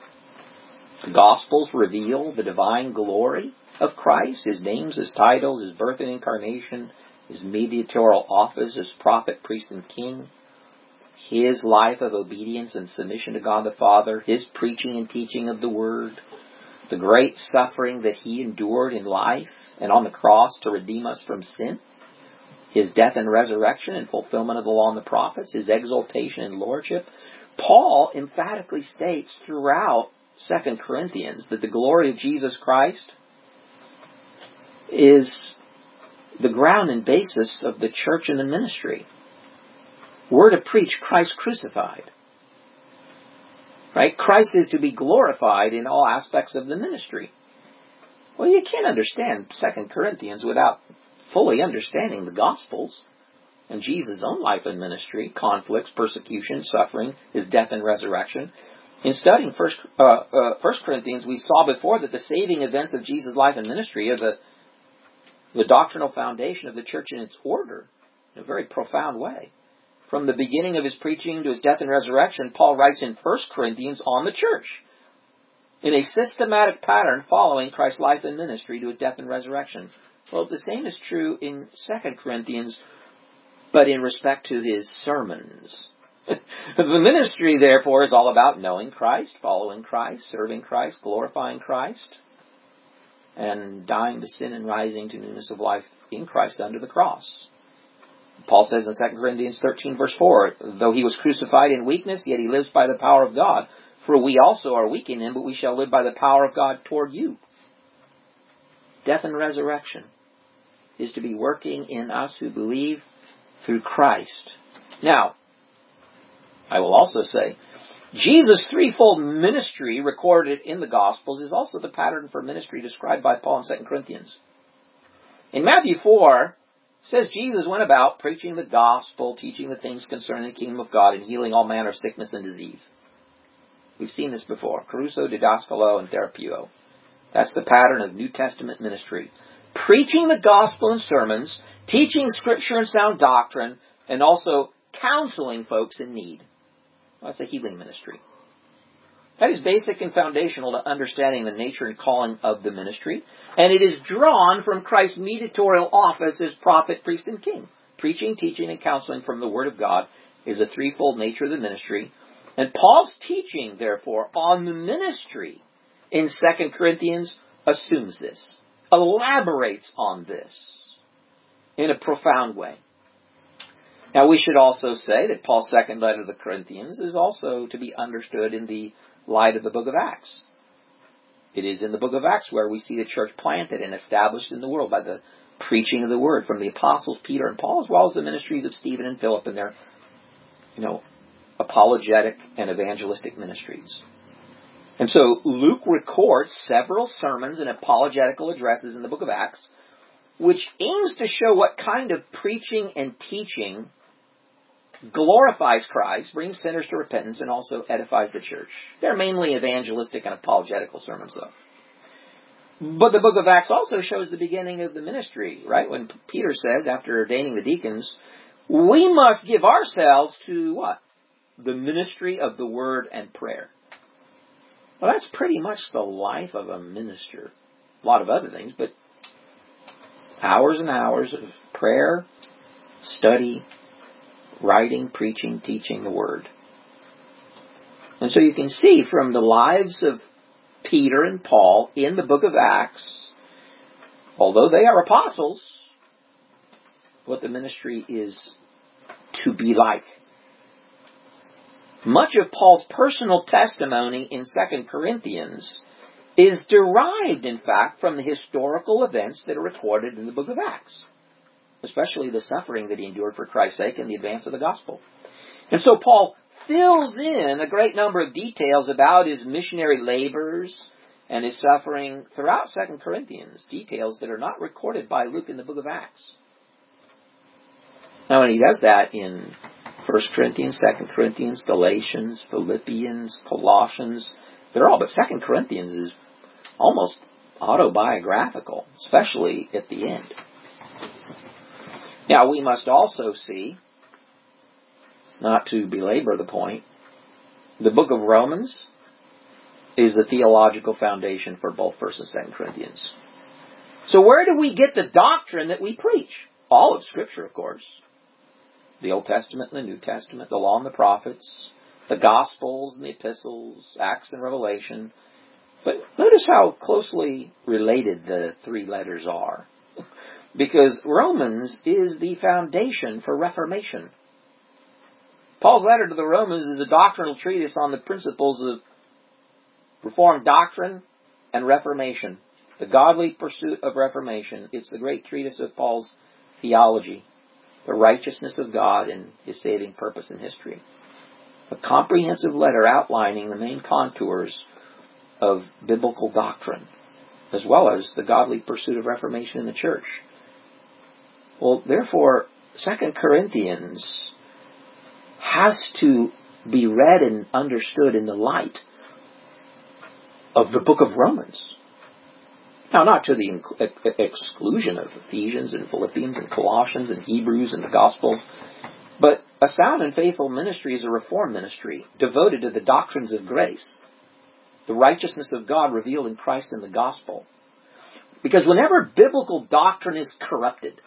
The Gospels reveal the divine glory of Christ, His names, His titles, His birth and incarnation, His mediatorial office as prophet, priest, and king, His life of obedience and submission to God the Father, His preaching and teaching of the Word, the great suffering that He endured in life and on the cross to redeem us from sin, His death and resurrection and fulfillment of the law and the prophets, His exaltation and lordship. Paul emphatically states throughout Second Corinthians that the glory of Jesus Christ is the ground and basis of the church and the ministry. We're to preach Christ crucified. Right? Christ is to be glorified in all aspects of the ministry. Well, you can't understand Second Corinthians without fully understanding the Gospels and Jesus' own life and ministry, conflicts, persecution, suffering, His death and resurrection. In studying First, uh, uh, First Corinthians, we saw before that the saving events of Jesus' life and ministry are the, the doctrinal foundation of the church in its order in a very profound way. from the beginning of his preaching to his death and resurrection, Paul writes in First Corinthians on the church, in a systematic pattern following Christ's life and ministry to his death and resurrection. Well, the same is true in Second Corinthians, but in respect to his sermons. The ministry, therefore, is all about knowing Christ, following Christ, serving Christ, glorifying Christ, and dying to sin and rising to newness of life in Christ under the cross. Paul says in Second Corinthians thirteen, verse four, though he was crucified in weakness, yet he lives by the power of God. For we also are weak in him, but we shall live by the power of God toward you. Death and resurrection is to be working in us who believe through Christ. Now, I will also say, Jesus' threefold ministry recorded in the Gospels is also the pattern for ministry described by Paul in Second Corinthians. In Matthew four, it says Jesus went about preaching the gospel, teaching the things concerning the kingdom of God, and healing all manner of sickness and disease. We've seen this before. Caruso, didaskalo, and therapeuo. That's the pattern of New Testament ministry. Preaching the gospel in sermons, teaching scripture and sound doctrine, and also counseling folks in need. That's a healing ministry. That is basic and foundational to understanding the nature and calling of the ministry. And it is drawn from Christ's mediatorial office as prophet, priest, and king. Preaching, teaching, and counseling from the Word of God is a threefold nature of the ministry. And Paul's teaching, therefore, on the ministry in Second Corinthians assumes this, elaborates on this in a profound way. Now, we should also say that Paul's second letter to the Corinthians is also to be understood in the light of the book of Acts. It is in the book of Acts where we see the church planted and established in the world by the preaching of the word from the apostles Peter and Paul, as well as the ministries of Stephen and Philip and their, you know, apologetic and evangelistic ministries. And so Luke records several sermons and apologetical addresses in the book of Acts, which aims to show what kind of preaching and teaching glorifies Christ, brings sinners to repentance, and also edifies the church. They're mainly evangelistic and apologetical sermons, though. But the book of Acts also shows the beginning of the ministry, right? When Peter says, after ordaining the deacons, we must give ourselves to what? The ministry of the word and prayer. Well, that's pretty much the life of a minister. A lot of other things, but hours and hours of prayer, study, writing, preaching, teaching the word. And so you can see from the lives of Peter and Paul in the book of Acts, although they are apostles, what the ministry is to be like. Much of Paul's personal testimony in Second Corinthians is derived, in fact, from the historical events that are recorded in the book of Acts, especially the suffering that he endured for Christ's sake and the advance of the gospel. And so Paul fills in a great number of details about his missionary labors and his suffering throughout Second Corinthians, details that are not recorded by Luke in the book of Acts. Now, when he does that in First Corinthians, Second Corinthians, Galatians, Philippians, Colossians, they're all, but Second Corinthians is almost autobiographical, especially at the end. Now, we must also see, not to belabor the point, the book of Romans is the theological foundation for both First and Second Corinthians. So where do we get the doctrine that we preach? All of Scripture, of course. The Old Testament and the New Testament, the Law and the Prophets, the Gospels and the Epistles, Acts and Revelation. But notice how closely related the three letters are. Because Romans is the foundation for Reformation. Paul's letter to the Romans is a doctrinal treatise on the principles of Reformed doctrine and Reformation. The godly pursuit of Reformation. It's the great treatise of Paul's theology. The righteousness of God and His saving purpose in history. A comprehensive letter outlining the main contours of biblical doctrine, as well as the godly pursuit of Reformation in the church. Well, therefore, Second Corinthians has to be read and understood in the light of the book of Romans. Now, not to the exclusion of Ephesians and Philippians and Colossians and Hebrews and the Gospels, But a sound and faithful ministry is a reformed ministry, devoted to the doctrines of grace, the righteousness of God revealed in Christ in the gospel. Because whenever biblical doctrine is corrupted,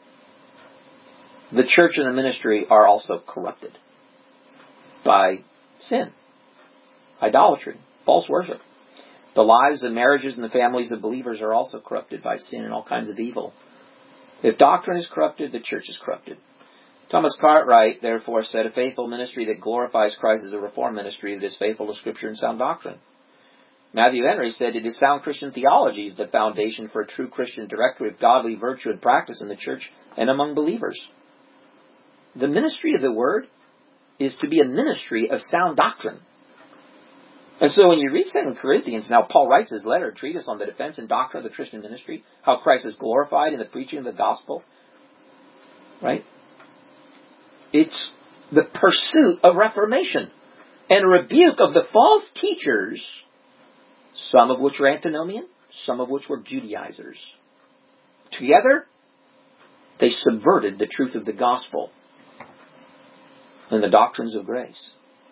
the church and the ministry are also corrupted by sin, idolatry, false worship. The lives and marriages and the families of believers are also corrupted by sin and all kinds of evil. If doctrine is corrupted, the church is corrupted. Thomas Cartwright, therefore, said, a faithful ministry that glorifies Christ is a reformed ministry that is faithful to Scripture and sound doctrine. Matthew Henry said, it is sound Christian theology is the foundation for a true Christian directory of godly virtue and practice in the church and among believers. The ministry of the Word is to be a ministry of sound doctrine. And so when you read Second Corinthians, now Paul writes his letter, a treatise on the defense and doctrine of the Christian ministry, how Christ is glorified in the preaching of the gospel, right? It's the pursuit of reformation and rebuke of the false teachers, some of which were antinomian, some of which were Judaizers. Together, they subverted the truth of the gospel and the doctrines of grace.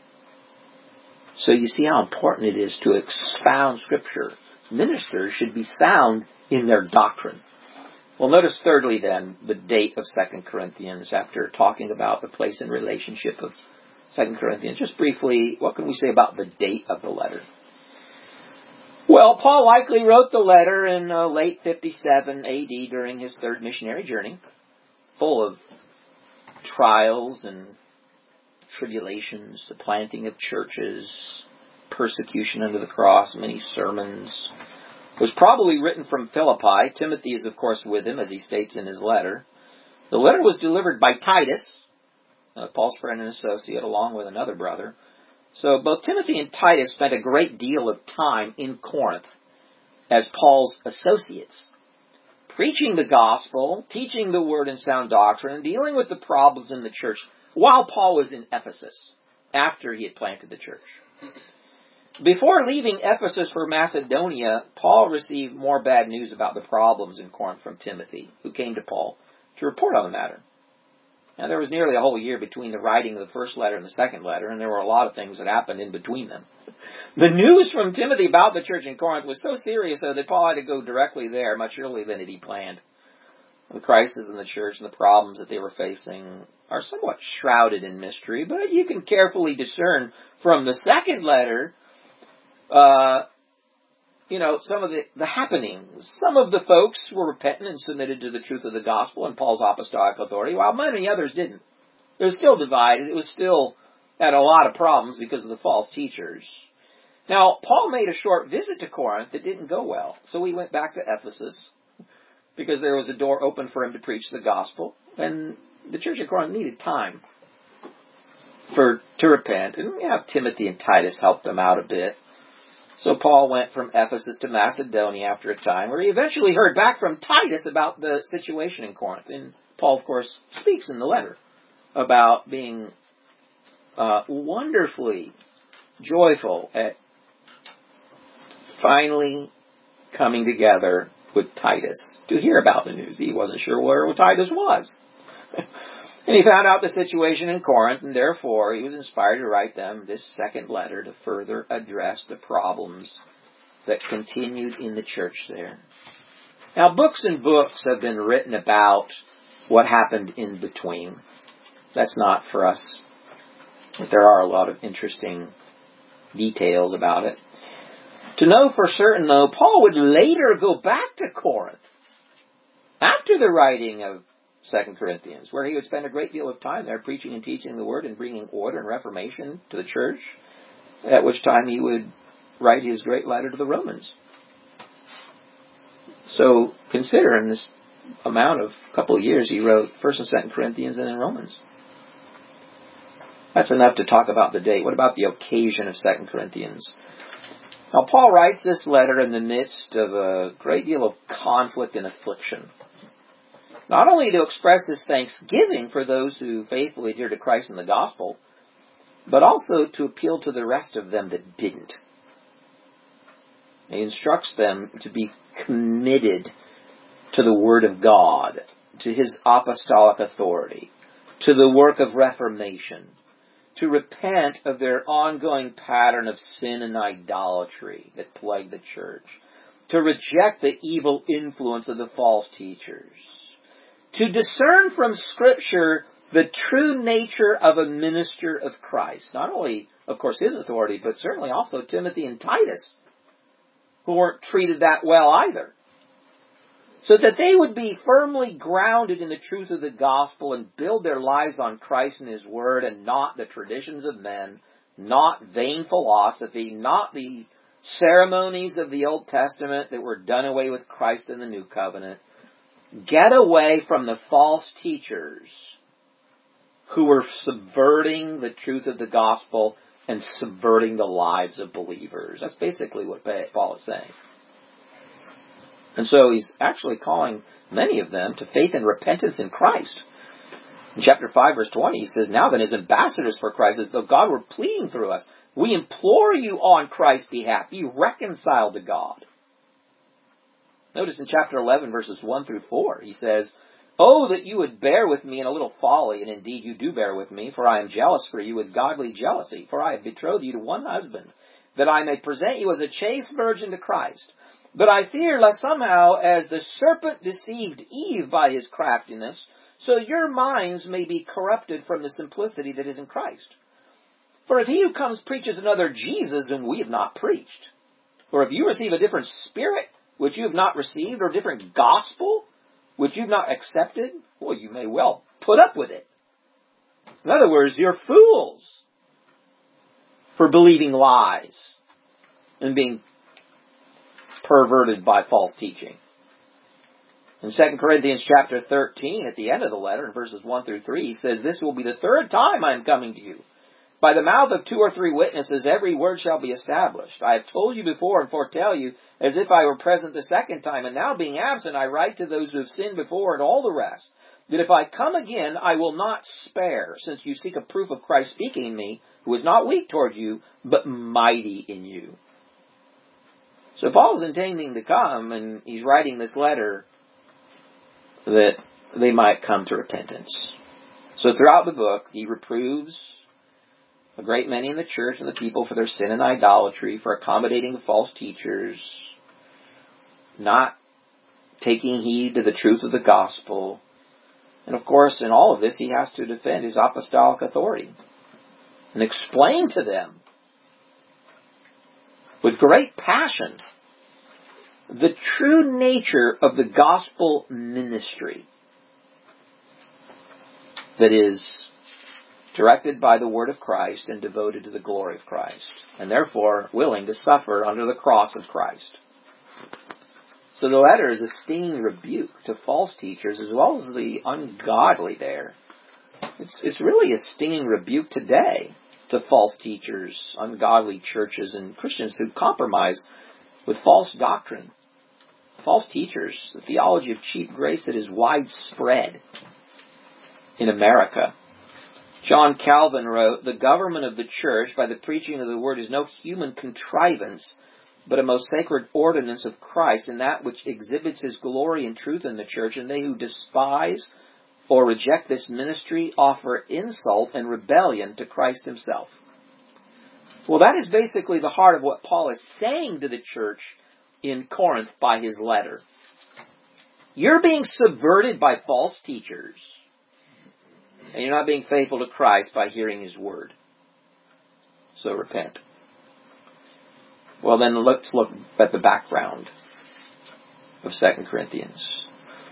So you see how important it is to expound Scripture. Ministers should be sound in their doctrine. Well, notice thirdly then, the date of Second Corinthians, after talking about the place and relationship of Second Corinthians. Just briefly, what can we say about the date of the letter? Well, Paul likely wrote the letter in uh, late fifty-seven A D during his third missionary journey, full of trials and tribulations, the planting of churches, persecution under the cross, many sermons. It was probably written from Philippi. Timothy is, of course, with him, as he states in his letter. The letter was delivered by Titus, uh, Paul's friend and associate, along with another brother. So both Timothy and Titus spent a great deal of time in Corinth as Paul's associates, preaching the gospel, teaching the word and sound doctrine, and dealing with the problems in the church while Paul was in Ephesus, after he had planted the church. Before leaving Ephesus for Macedonia, Paul received more bad news about the problems in Corinth from Timothy, who came to Paul to report on the matter. Now, there was nearly a whole year between the writing of the first letter and the second letter, and there were a lot of things that happened in between them. The news from Timothy about the church in Corinth was so serious, though, that Paul had to go directly there much earlier than he planned. The crisis in the church and the problems that they were facing are somewhat shrouded in mystery, but you can carefully discern from the second letter, uh, you know, some of the, the happenings. Some of the folks were repentant and submitted to the truth of the gospel and Paul's apostolic authority, while many others didn't. It was still divided. It was still had a lot of problems because of the false teachers. Now, Paul made a short visit to Corinth that didn't go well, so he went back to Ephesus, because there was a door open for him to preach the gospel, and the church at Corinth needed time for to repent, and you know, Timothy and Titus helped them out a bit. So Paul went from Ephesus to Macedonia after a time, where he eventually heard back from Titus about the situation in Corinth. And Paul, of course, speaks in the letter about being uh, wonderfully joyful at finally coming together with Titus to hear about the news. He wasn't sure where Titus was. And he found out the situation in Corinth, and therefore he was inspired to write them this second letter to further address the problems that continued in the church there. Now, books and books have been written about what happened in between. That's not for us. But there are a lot of interesting details about it. To know for certain, though, Paul would later go back to Corinth after the writing of Second Corinthians, where he would spend a great deal of time there preaching and teaching the word and bringing order and reformation to the church, at which time he would write his great letter to the Romans. So consider in this amount of couple of years he wrote First and Second Corinthians and then Romans. That's enough to talk about the date. What about the occasion of Second Corinthians? Now, Paul writes this letter in the midst of a great deal of conflict and affliction. Not only to express his thanksgiving for those who faithfully adhere to Christ and the gospel, but also to appeal to the rest of them that didn't. He instructs them to be committed to the Word of God, to His apostolic authority, to the work of reformation, to repent of their ongoing pattern of sin and idolatry that plague the church, to reject the evil influence of the false teachers, to discern from Scripture the true nature of a minister of Christ. Not only, of course, his authority, but certainly also Timothy and Titus, who weren't treated that well either. So that they would be firmly grounded in the truth of the gospel and build their lives on Christ and His Word and not the traditions of men, not vain philosophy, not the ceremonies of the Old Testament that were done away with Christ in the New Covenant. Get away from the false teachers who were subverting the truth of the gospel and subverting the lives of believers. That's basically what Paul is saying. And so he's actually calling many of them to faith and repentance in Christ. In chapter five, verse twenty, he says, "Now then, as ambassadors for Christ, as though God were pleading through us, we implore you on Christ's behalf, be reconciled to God." Notice in chapter eleven, verses one through four, he says, "Oh, that you would bear with me in a little folly, and indeed you do bear with me, for I am jealous for you with godly jealousy, for I have betrothed you to one husband, that I may present you as a chaste virgin to Christ. But I fear lest somehow, as the serpent deceived Eve by his craftiness, so your minds may be corrupted from the simplicity that is in Christ. For if he who comes preaches another Jesus whom we have not preached, or if you receive a different spirit which you have not received, or a different gospel which you have not accepted, well, you may well put up with it. In other words, you're fools for believing lies and being perverted by false teaching." In Second Corinthians chapter thirteen, at the end of the letter, in verses one through three, he says, "This will be the third time I am coming to you. By the mouth of two or three witnesses, every word shall be established. I have told you before and foretell you, as if I were present the second time. And now being absent, I write to those who have sinned before and all the rest, that if I come again, I will not spare, since you seek a proof of Christ speaking in me, who is not weak toward you, but mighty in you." So Paul's intending to come, and he's writing this letter that they might come to repentance. So throughout the book, he reproves a great many in the church and the people for their sin and idolatry, for accommodating the false teachers, not taking heed to the truth of the gospel. And of course, in all of this, he has to defend his apostolic authority and explain to them with great passion the true nature of the gospel ministry that is directed by the word of Christ and devoted to the glory of Christ, and therefore willing to suffer under the cross of Christ. So the letter is a stinging rebuke to false teachers as well as the ungodly there. It's, it's really a stinging rebuke today to false teachers, ungodly churches, and Christians who compromise with false doctrine. False teachers, the theology of cheap grace that is widespread in America. John Calvin wrote, "The government of the church by the preaching of the word is no human contrivance, but a most sacred ordinance of Christ, in that which exhibits his glory and truth in the church, and they who despise or reject this ministry offer insult and rebellion to Christ himself." Well, that is basically the heart of what Paul is saying to the church in Corinth by his letter. You're being subverted by false teachers, and you're not being faithful to Christ by hearing his word. So repent. Well, then let's look at the background of Second Corinthians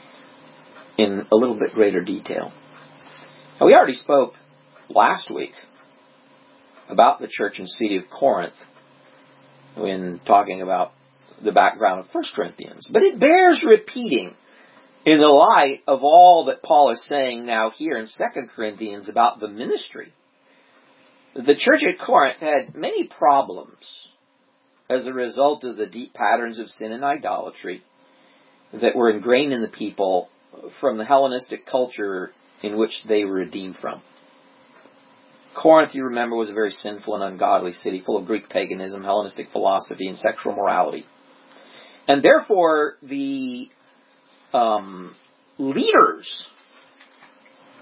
in a little bit greater detail. Now, we already spoke last week about the church and city of Corinth when talking about the background of First Corinthians. But it bears repeating in the light of all that Paul is saying now here in Second Corinthians about the ministry. The church at Corinth had many problems as a result of the deep patterns of sin and idolatry that were ingrained in the people from the Hellenistic culture in which they were redeemed from. Corinth, you remember, was a very sinful and ungodly city full of Greek paganism, Hellenistic philosophy, and sexual morality. And therefore, the um, leaders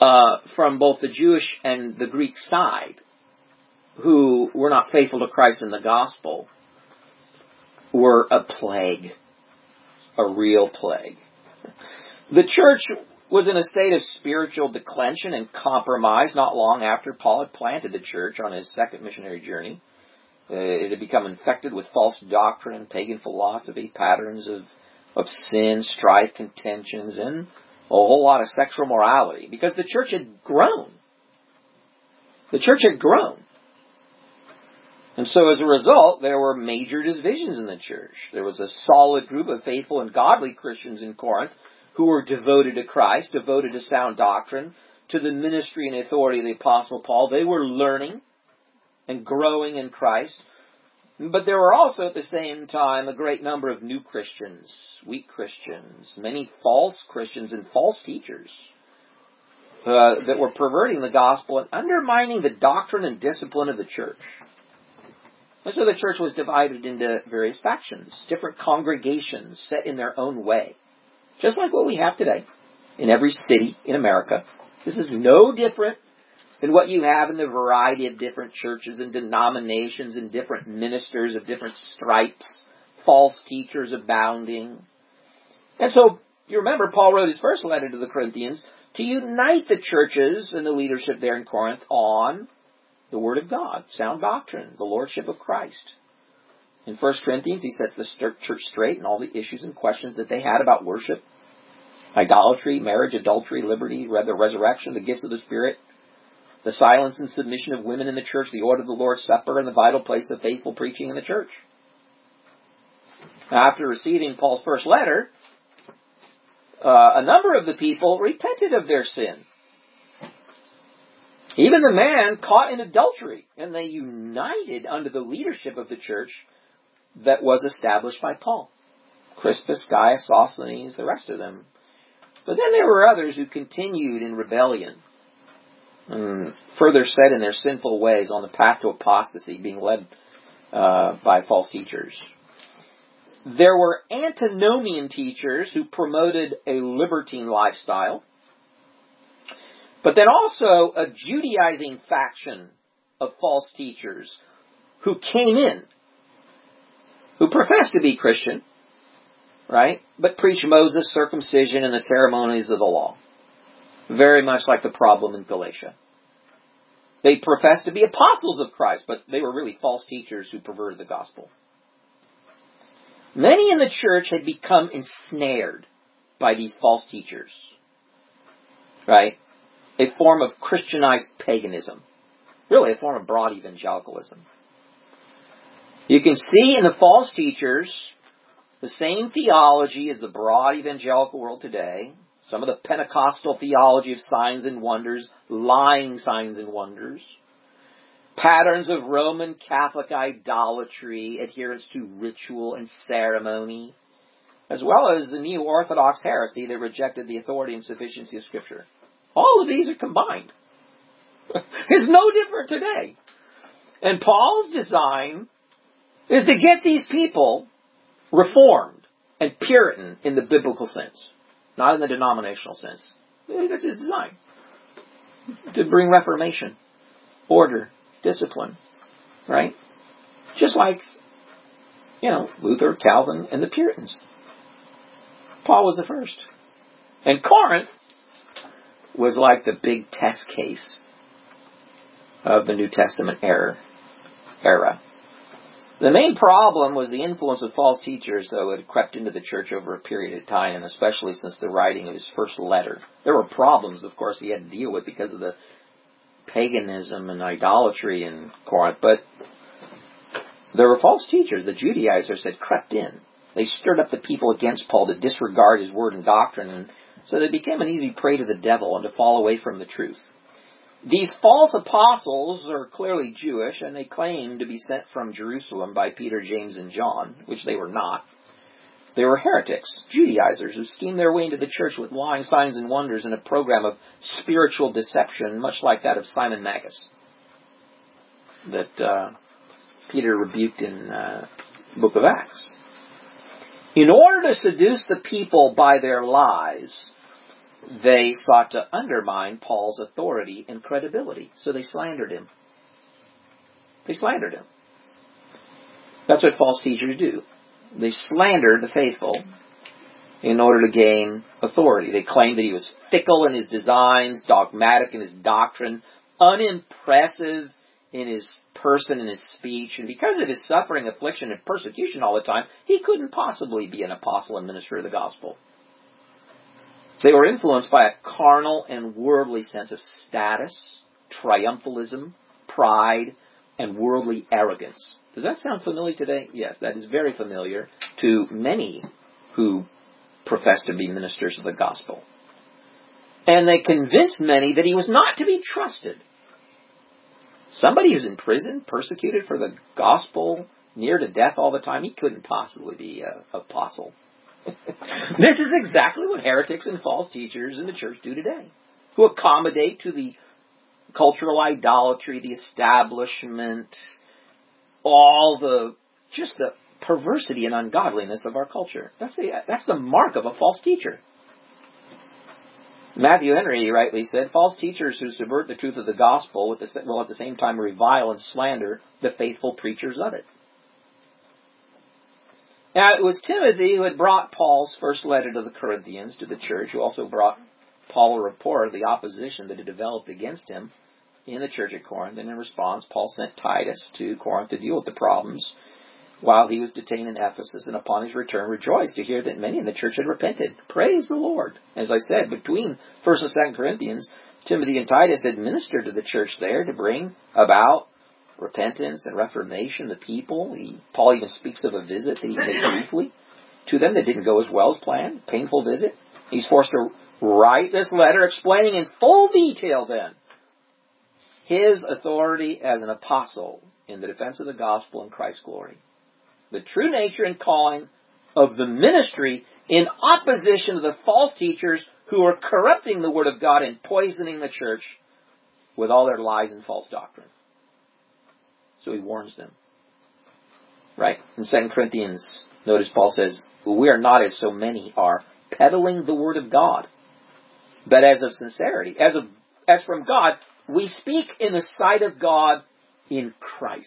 uh, from both the Jewish and the Greek side who were not faithful to Christ in the gospel were a plague, a real plague. The church was in a state of spiritual declension and compromise not long after Paul had planted the church on his second missionary journey. Uh, it had become infected with false doctrine, pagan philosophy, patterns of, of sin, strife, contentions, and a whole lot of sexual morality, because the church had grown. The church had grown. And so as a result, there were major divisions in the church. There was a solid group of faithful and godly Christians in Corinth who were devoted to Christ, devoted to sound doctrine, to the ministry and authority of the Apostle Paul. They were learning and growing in Christ. But there were also at the same time a great number of new Christians, weak Christians, many false Christians and false teachers uh, that were perverting the gospel and undermining the doctrine and discipline of the church. And so the church was divided into various factions, different congregations set in their own way. Just like what we have today in every city in America. This is no different than what you have in the variety of different churches and denominations and different ministers of different stripes, false teachers abounding. And so, you remember, Paul wrote his first letter to the Corinthians to unite the churches and the leadership there in Corinth on the Word of God, sound doctrine, the Lordship of Christ. In First Corinthians, he sets the church straight in all the issues and questions that they had about worship, idolatry, marriage, adultery, liberty, the resurrection, the gifts of the Spirit, the silence and submission of women in the church, the order of the Lord's Supper, and the vital place of faithful preaching in the church. After receiving Paul's first letter, uh, a number of the people repented of their sin. Even the man caught in adultery, and they united under the leadership of the church that was established by Paul. Crispus, Gaius, Sosthenes, the rest of them. But then there were others who continued in rebellion, and further set in their sinful ways on the path to apostasy, being led uh, by false teachers. There were antinomian teachers who promoted a libertine lifestyle, but then also a Judaizing faction of false teachers who came in, who professed to be Christian, right, but preach Moses, circumcision, and the ceremonies of the law. Very much like the problem in Galatia. They professed to be apostles of Christ, but they were really false teachers who perverted the gospel. Many in the church had become ensnared by these false teachers, right? A form of Christianized paganism. Really a form of broad evangelicalism. You can see in the false teachers the same theology as the broad evangelical world today. Some of the Pentecostal theology of signs and wonders, lying signs and wonders. Patterns of Roman Catholic idolatry, adherence to ritual and ceremony, as well as the neo-Orthodox heresy that rejected the authority and sufficiency of Scripture. All of these are combined. It's no different today. And Paul's design is to get these people reformed and Puritan in the biblical sense, not in the denominational sense. That's his design. To bring reformation, order, discipline, right? Just like, you know, Luther, Calvin, and the Puritans. Paul was the first. And Corinth was like the big test case of the New Testament era. era. The main problem was the influence of false teachers, though, had crept into the church over a period of time, and especially since the writing of his first letter. There were problems, of course, he had to deal with because of the paganism and idolatry in Corinth, but there were false teachers. The Judaizers had crept in. They stirred up the people against Paul to disregard his word and doctrine, and so they became an easy prey to the devil and to fall away from the truth. These false apostles are clearly Jewish, and they claim to be sent from Jerusalem by Peter, James, and John, which they were not. They were heretics, Judaizers, who schemed their way into the church with lying signs and wonders in a program of spiritual deception, much like that of Simon Magus, that uh, Peter rebuked in uh, the book of Acts. In order to seduce the people by their lies, they sought to undermine Paul's authority and credibility. So they slandered him. They slandered him. That's what false teachers do. They slander the faithful in order to gain authority. They claimed that he was fickle in his designs, dogmatic in his doctrine, unimpressive in his person and his speech, and because of his suffering, affliction, and persecution all the time, he couldn't possibly be an apostle and minister of the gospel. They were influenced by a carnal and worldly sense of status, triumphalism, pride, and worldly arrogance. Does that sound familiar today? Yes, that is very familiar to many who profess to be ministers of the gospel. And they convinced many that he was not to be trusted. Somebody who's in prison, persecuted for the gospel, near to death all the time, he couldn't possibly be an apostle. This is exactly what heretics and false teachers in the church do today, who accommodate to the cultural idolatry, the establishment, all the, just the perversity and ungodliness of our culture. That's the, that's the mark of a false teacher. Matthew Henry rightly said, false teachers who subvert the truth of the gospel will at the same time revile and slander the faithful preachers of it. Now, it was Timothy who had brought Paul's first letter to the Corinthians, to the church, who also brought Paul a report of the opposition that had developed against him in the church at Corinth. And in response, Paul sent Titus to Corinth to deal with the problems while he was detained in Ephesus, and upon his return rejoiced to hear that many in the church had repented. Praise the Lord. As I said, between First and Second Corinthians, Timothy and Titus had ministered to the church there to bring about repentance and reformation of the people. He, Paul even speaks of a visit that he made briefly to them that didn't go as well as planned. Painful visit. He's forced to write this letter explaining in full detail then his authority as an apostle in the defense of the gospel and Christ's glory. The true nature and calling of the ministry in opposition to the false teachers who are corrupting the Word of God and poisoning the church with all their lies and false doctrine. So he warns them. Right? In Second Corinthians, notice Paul says, we are not as so many are peddling the Word of God, but as of sincerity, as of as from God, we speak in the sight of God in Christ.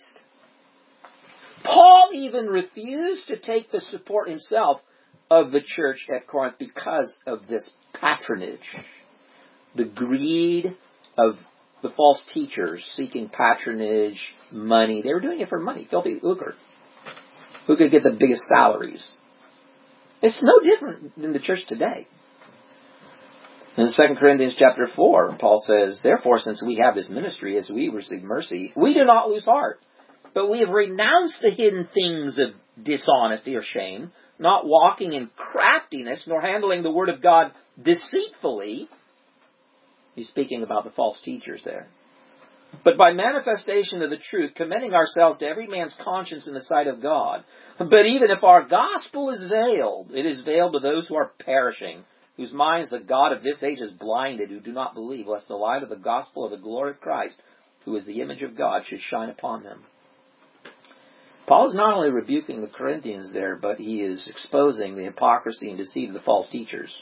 Paul even refused to take the support himself of the church at Corinth because of this patronage. The greed of the false teachers seeking patronage, money. They were doing it for money, filthy lucre. Who could get the biggest salaries? It's no different than the church today. In Second Corinthians chapter four, Paul says, therefore, since we have this ministry, as we receive mercy, we do not lose heart. But we have renounced the hidden things of dishonesty or shame, not walking in craftiness, nor handling the word of God deceitfully. He's speaking about the false teachers there. But by manifestation of the truth, commending ourselves to every man's conscience in the sight of God. But even if our gospel is veiled, it is veiled to those who are perishing, whose minds the God of this age has blinded, who do not believe, lest the light of the gospel of the glory of Christ, who is the image of God, should shine upon them. Paul is not only rebuking the Corinthians there, but he is exposing the hypocrisy and deceit of the false teachers.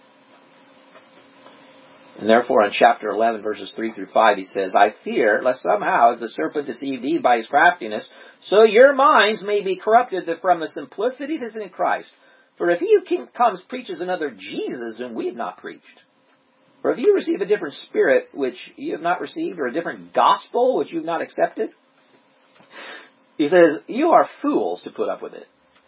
And therefore, in chapter eleven, verses three through five, he says, I fear, lest somehow, as the serpent deceived Eve by his craftiness, so your minds may be corrupted from the simplicity that is in Christ. For if he who comes preaches another Jesus whom we have not preached, or if you receive a different spirit which you have not received, or a different gospel which you have not accepted, he says, you are fools to put up with it.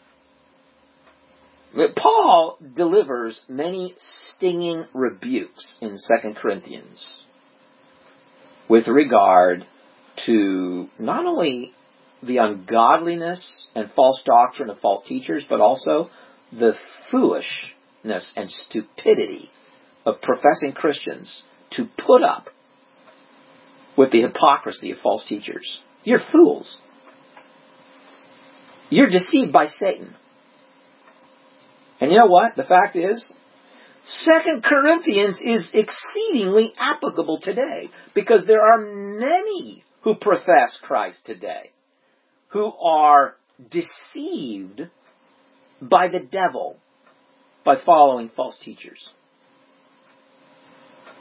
But Paul delivers many stinging rebukes in Second Corinthians with regard to not only the ungodliness and false doctrine of false teachers, but also the foolishness and stupidity of professing Christians to put up with the hypocrisy of false teachers. You're fools. You're deceived by Satan. And you know what? The fact is, Second Corinthians is exceedingly applicable today, because there are many who profess Christ today who are deceived by the devil by following false teachers.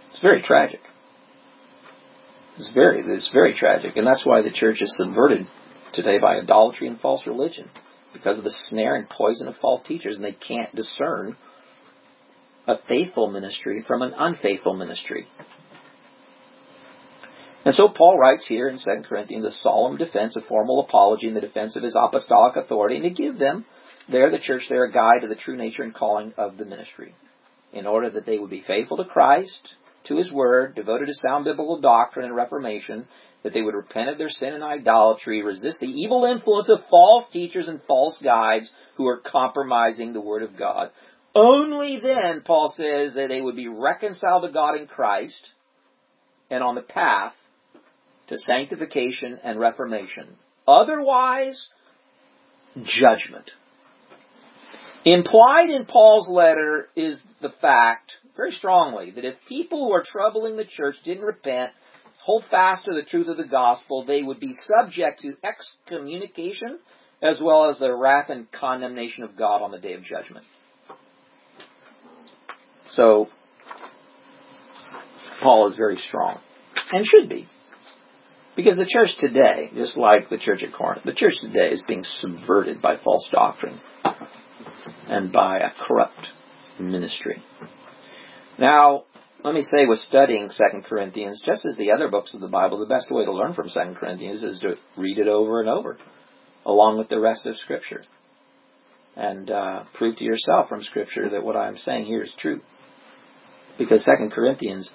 It's very tragic. It's very, it's very tragic. And that's why the church is subverted today by idolatry and false religion. Because of the snare and poison of false teachers. And they can't discern a faithful ministry from an unfaithful ministry. And so Paul writes here in Second Corinthians a solemn defense, a formal apology in the defense of his apostolic authority, and to give them, there, the church there, a guide to the true nature and calling of the ministry, in order that they would be faithful to Christ, to His Word, devoted to sound biblical doctrine and reformation, that they would repent of their sin and idolatry, resist the evil influence of false teachers and false guides who are compromising the Word of God. Only then, Paul says, that they would be reconciled to God in Christ and on the path to sanctification and reformation. Otherwise, judgment. Implied in Paul's letter is the fact, very strongly, that if people who are troubling the church didn't repent, hold fast to the truth of the gospel, they would be subject to excommunication as well as the wrath and condemnation of God on the day of judgment. So, Paul is very strong, and should be. Because the church today, just like the church at Corinth, the church today is being subverted by false doctrine and by a corrupt ministry. Now, let me say with studying Second Corinthians, just as the other books of the Bible, the best way to learn from Second Corinthians is to read it over and over, along with the rest of Scripture. And uh, prove to yourself from Scripture that what I'm saying here is true. Because Second Corinthians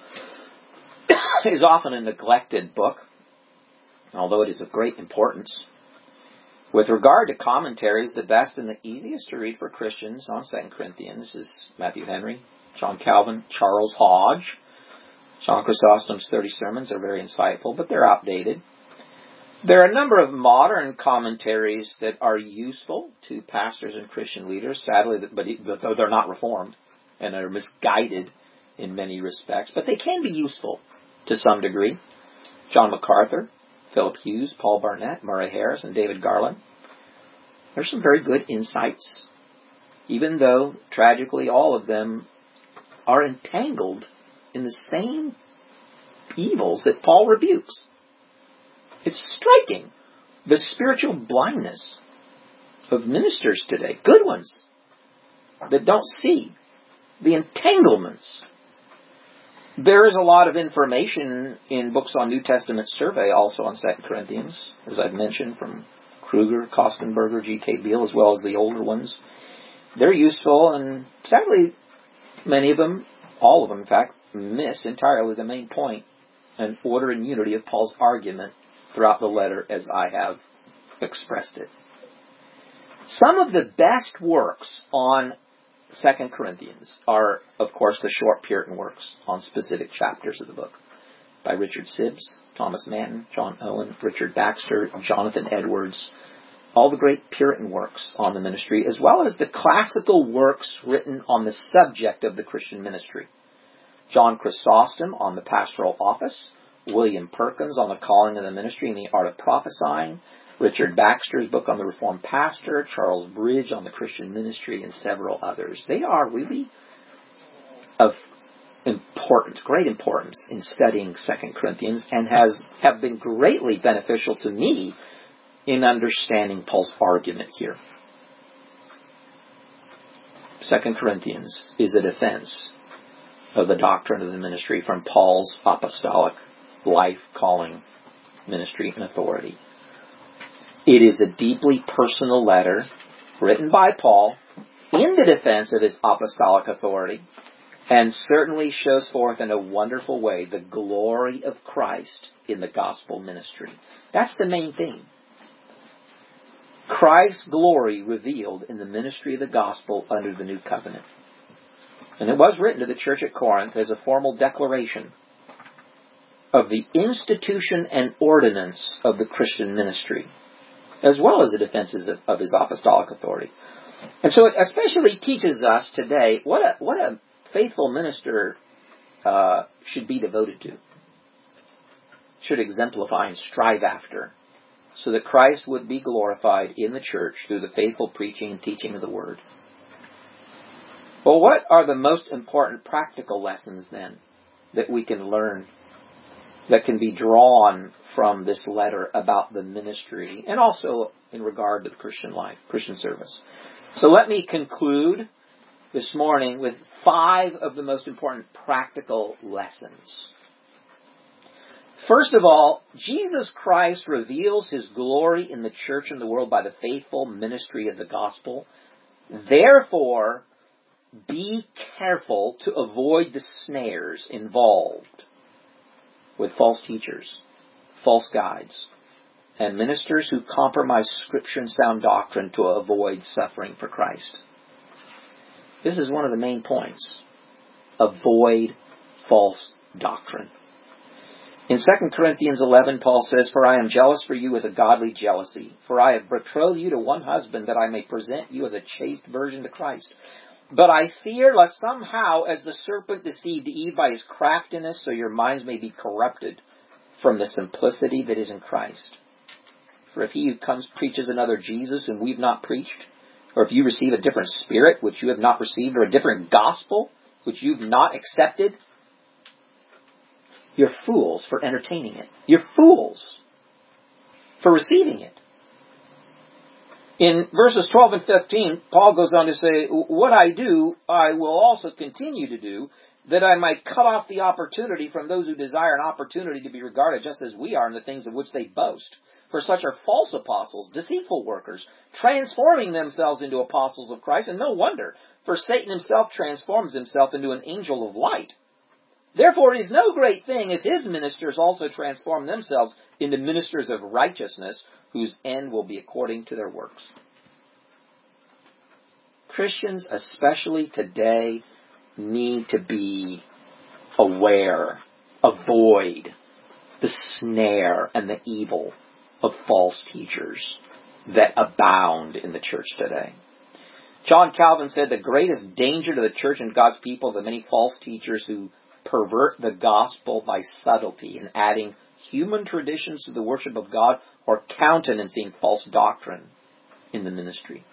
is often a neglected book, although it is of great importance. With regard to commentaries, the best and the easiest to read for Christians on Second Corinthians is Matthew Henry, John Calvin, Charles Hodge. John Chrysostom's thirty sermons are very insightful, but they're outdated. There are a number of modern commentaries that are useful to pastors and Christian leaders, sadly, but though they're not reformed and are misguided in many respects, but they can be useful to some degree. John MacArthur, Philip Hughes, Paul Barnett, Murray Harris, and David Garland. There's some very good insights, even though, tragically, all of them are entangled in the same evils that Paul rebukes. It's striking, the spiritual blindness of ministers today, good ones, that don't see the entanglements. There is a lot of information in books on New Testament survey, also on Second Corinthians, as I've mentioned, from Kruger, Kostenberger, G K Beale, as well as the older ones. They're useful, and sadly, many of them, all of them, in fact, miss entirely the main point and order and unity of Paul's argument throughout the letter as I have expressed it. Some of the best works on Second Corinthians are, of course, the short Puritan works on specific chapters of the book by Richard Sibbes, Thomas Manton, John Owen, Richard Baxter, Jonathan Edwards, all the great Puritan works on the ministry, as well as the classical works written on the subject of the Christian ministry. John Chrysostom on the pastoral office, William Perkins on the calling of the ministry and the art of prophesying, Richard Baxter's book on the Reformed Pastor, Charles Bridge on the Christian ministry, and several others. They are really of importance, great importance in studying Second Corinthians, and has have been greatly beneficial to me in understanding Paul's argument here. Second Corinthians is a defense of the doctrine of the ministry from Paul's apostolic life, calling, ministry, and authority. It is a deeply personal letter written by Paul in the defense of his apostolic authority, and certainly shows forth in a wonderful way the glory of Christ in the gospel ministry. That's the main thing. Christ's glory revealed in the ministry of the gospel under the new covenant. And it was written to the church at Corinth as a formal declaration of the institution and ordinance of the Christian ministry, as well as the defenses of, of his apostolic authority. And so it especially teaches us today what a, what a faithful minister uh, should be devoted to, should exemplify and strive after, so that Christ would be glorified in the church through the faithful preaching and teaching of the Word. Well, what are the most important practical lessons then that we can learn, that can be drawn from this letter about the ministry and also in regard to the Christian life, Christian service. So let me conclude this morning with five of the most important practical lessons. First of all, Jesus Christ reveals His glory in the church and the world by the faithful ministry of the gospel. Therefore, be careful to avoid the snares involved with false teachers, false guides, and ministers who compromise Scripture and sound doctrine to avoid suffering for Christ. This is one of the main points. Avoid false doctrine. In Second Corinthians eleven, Paul says, "For I am jealous for you with a godly jealousy. For I have betrothed you to one husband, that I may present you as a chaste virgin to Christ. But I fear lest somehow, as the serpent deceived Eve by his craftiness, so your minds may be corrupted from the simplicity that is in Christ. For if he who comes preaches another Jesus whom we've not preached, or if you receive a different spirit which you have not received, or a different gospel which you've not accepted, you're fools for entertaining it. You're fools for receiving it." In verses twelve and fifteen, Paul goes on to say, "What I do, I will also continue to do, that I might cut off the opportunity from those who desire an opportunity to be regarded just as we are in the things of which they boast. For such are false apostles, deceitful workers, transforming themselves into apostles of Christ, and no wonder, for Satan himself transforms himself into an angel of light. Therefore it is no great thing if his ministers also transform themselves into ministers of righteousness, whose end will be according to their works." Christians, especially today, need to be aware, avoid the snare and the evil of false teachers that abound in the church today. John Calvin said, "The greatest danger to the church and God's people are the many false teachers who pervert the gospel by subtlety in adding human traditions to the worship of God or countenancing false doctrine in the ministry."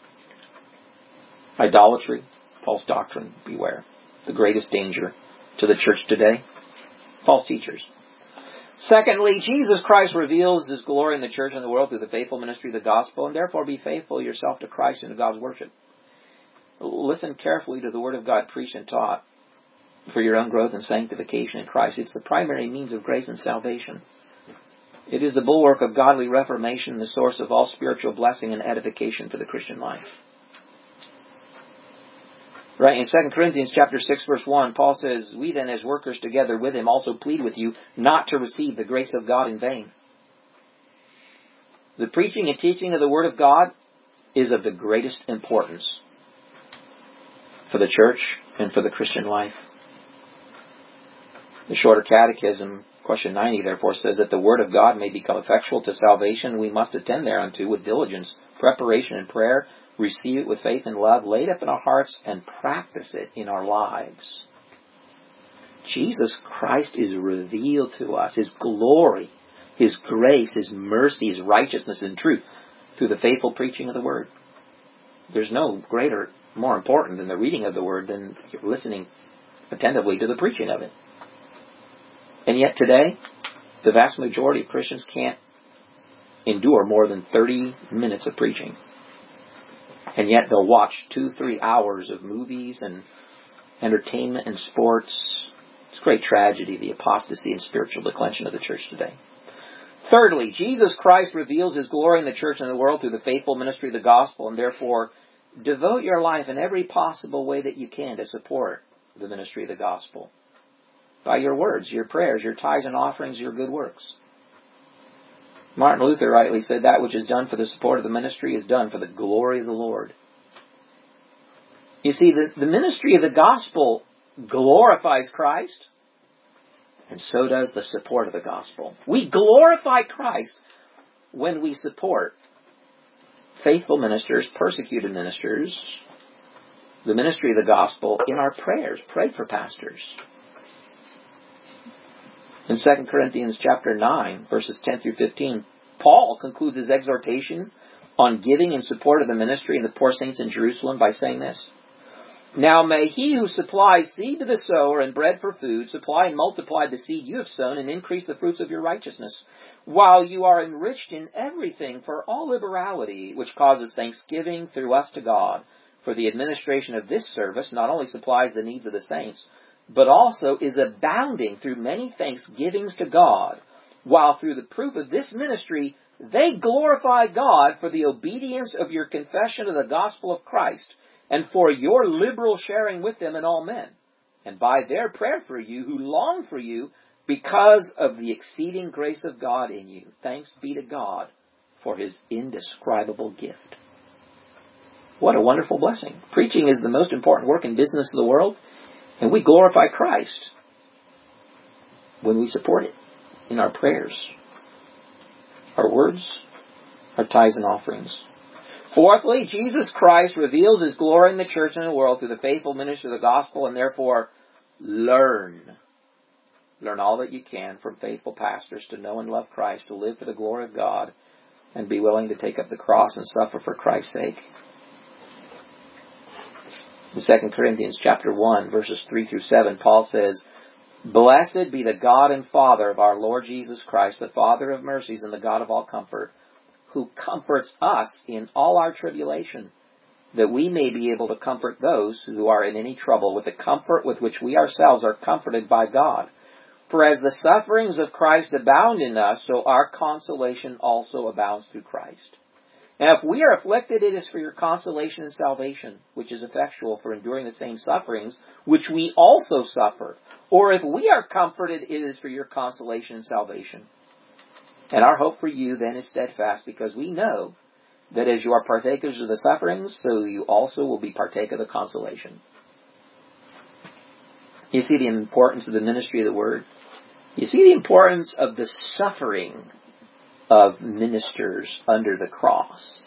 Idolatry, false doctrine, beware. The greatest danger to the church today, false teachers. Secondly, Jesus Christ reveals His glory in the church and the world through the faithful ministry of the gospel, and therefore be faithful yourself to Christ and to God's worship. Listen carefully to the word of God preached and taught for your own growth and sanctification in Christ. It's the primary means of grace and salvation. It is the bulwark of godly reformation and the source of all spiritual blessing and edification for the Christian life. Right, in Second Corinthians chapter six, verse one, Paul says, "We then as workers together with him also plead with you not to receive the grace of God in vain." The preaching and teaching of the Word of God is of the greatest importance for the church and for the Christian life. The Shorter Catechism, question ninety, therefore, says that the Word of God may become effectual to salvation. We must attend thereunto with diligence, preparation, and prayer, receive it with faith and love, lay it up in our hearts, and practice it in our lives. Jesus Christ is revealed to us, His glory, His grace, His mercy, His righteousness and truth through the faithful preaching of the Word. There's no greater, more important than the reading of the Word than listening attentively to the preaching of it. And yet today, the vast majority of Christians can't endure more than thirty minutes of preaching. And yet they'll watch two, three hours of movies and entertainment and sports. It's a great tragedy, the apostasy and spiritual declension of the church today. Thirdly, Jesus Christ reveals His glory in the church and the world through the faithful ministry of the gospel, and therefore devote your life in every possible way that you can to support the ministry of the gospel. By your words, your prayers, your tithes and offerings, your good works. Martin Luther rightly said, "That which is done for the support of the ministry is done for the glory of the Lord." You see, the, the ministry of the gospel glorifies Christ, and so does the support of the gospel. We glorify Christ when we support faithful ministers, persecuted ministers, the ministry of the gospel in our prayers. Pray for pastors. In Second Corinthians chapter nine, verses ten through fifteen, Paul concludes his exhortation on giving in support of the ministry and the poor saints in Jerusalem by saying this: Now may he who supplies seed to the sower and bread for food supply and multiply the seed you have sown and increase the fruits of your righteousness, while you are enriched in everything for all liberality, which causes thanksgiving through us to God. For the administration of this service not only supplies the needs of the saints, but also is abounding through many thanksgivings to God, while through the proof of this ministry they glorify God for the obedience of your confession of the gospel of Christ, and for your liberal sharing with them in all men, and by their prayer for you who long for you because of the exceeding grace of God in you. Thanks be to God for his indescribable gift. What a wonderful blessing. Preaching is the most important work in business of the world, and we glorify Christ when we support it in our prayers, our words, our tithes and offerings. Fourthly, Jesus Christ reveals his glory in the church and the world through the faithful ministry of the gospel, and therefore learn. Learn all that you can from faithful pastors to know and love Christ, to live for the glory of God, and be willing to take up the cross and suffer for Christ's sake. In Second Corinthians chapter one, verses three through seven, Paul says, Blessed be the God and Father of our Lord Jesus Christ, the Father of mercies and the God of all comfort, who comforts us in all our tribulation, that we may be able to comfort those who are in any trouble with the comfort with which we ourselves are comforted by God. For as the sufferings of Christ abound in us, so our consolation also abounds through Christ. Now if we are afflicted, it is for your consolation and salvation, which is effectual for enduring the same sufferings, which we also suffer. Or if we are comforted, it is for your consolation and salvation. And our hope for you then is steadfast, because we know that as you are partakers of the sufferings, so you also will be partake of the consolation. You see the importance of the ministry of the word? You see the importance of the suffering of ministers under the cross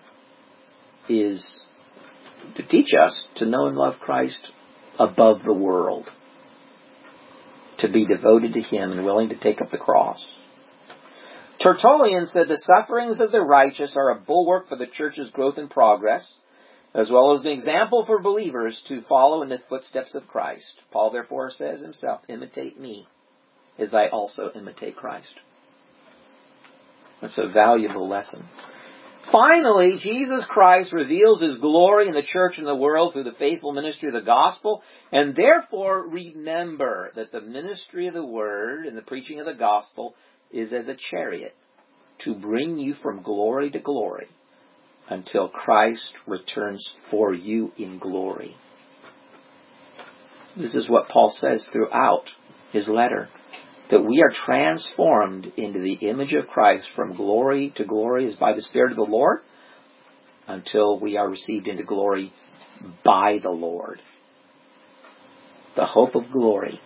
is to teach us to know and love Christ above the world, to be devoted to him and willing to take up the cross. Tertullian said the sufferings of the righteous are a bulwark for the church's growth and progress, as well as an example for believers to follow in the footsteps of Christ. Paul therefore says himself, imitate me as I also imitate Christ. That's a valuable lesson. Finally, Jesus Christ reveals his glory in the church and the world through the faithful ministry of the gospel, and therefore remember that the ministry of the word and the preaching of the gospel is as a chariot to bring you from glory to glory until Christ returns for you in glory. This is what Paul says throughout his letter, that we are transformed into the image of Christ from glory to glory as by the Spirit of the Lord, until we are received into glory by the Lord. The hope of glory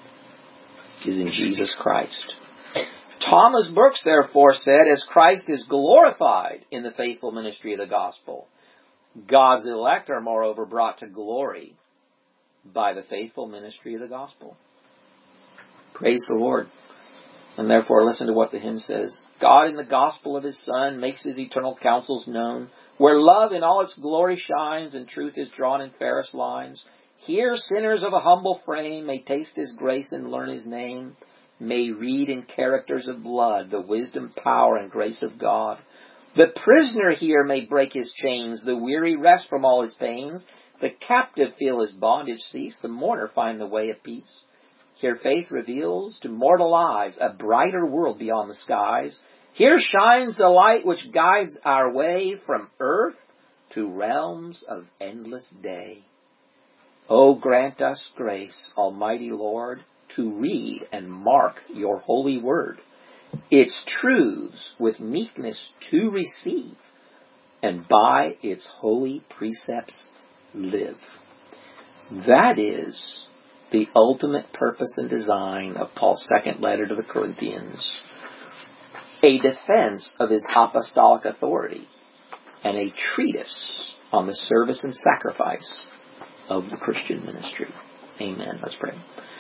is in Jesus Christ. Thomas Brooks therefore said, as Christ is glorified in the faithful ministry of the gospel, God's elect are moreover brought to glory by the faithful ministry of the gospel. Praise the Lord. And therefore listen to what the hymn says. God in the gospel of his Son makes his eternal counsels known, where love in all its glory shines and truth is drawn in fairest lines. Here sinners of a humble frame may taste his grace and learn his name, may read in characters of blood the wisdom, power, and grace of God. The prisoner here may break his chains, the weary rest from all his pains, the captive feel his bondage cease, the mourner find the way of peace. Here faith reveals to mortal eyes a brighter world beyond the skies. Here shines the light which guides our way from earth to realms of endless day. O grant us grace, Almighty Lord, to read and mark your holy word, its truths with meekness to receive, and by its holy precepts live. That is the ultimate purpose and design of Paul's second letter to the Corinthians, a defense of his apostolic authority, and a treatise on the service and sacrifice of the Christian ministry. Amen. Let's pray.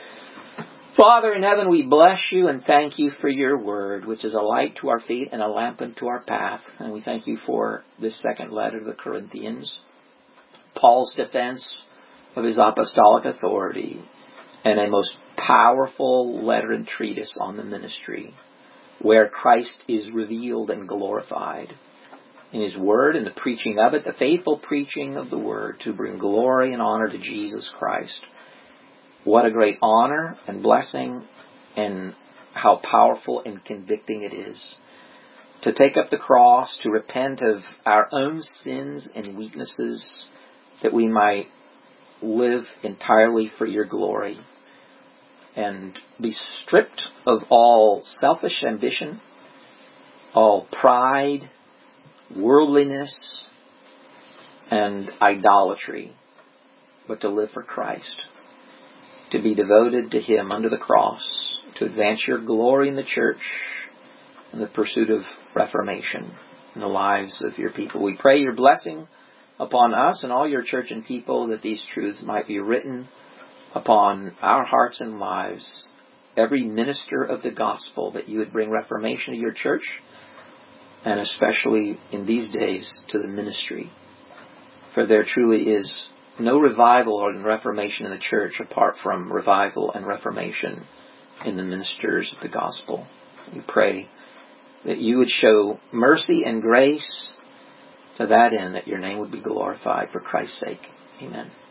Father in heaven, we bless you and thank you for your word, which is a light to our feet and a lamp unto our path. And we thank you for this second letter to the Corinthians, Paul's defense of his apostolic authority and a most powerful letter and treatise on the ministry, where Christ is revealed and glorified in his word and the preaching of it, the faithful preaching of the word to bring glory and honor to Jesus Christ. What a great honor and blessing, and how powerful and convicting it is to take up the cross, to repent of our own sins and weaknesses, that we might live entirely for your glory and be stripped of all selfish ambition, all pride, worldliness, and idolatry, but to live for Christ, to be devoted to him under the cross, to advance your glory in the church in the pursuit of reformation in the lives of your people. We pray your blessing upon us and all your church and people, that these truths might be written upon our hearts and lives. Every minister of the gospel, that you would bring reformation to your church, and especially in these days to the ministry. For there truly is no revival or reformation in the church apart from revival and reformation in the ministers of the gospel. We pray that you would show mercy and grace to that end, that your name would be glorified for Christ's sake. Amen.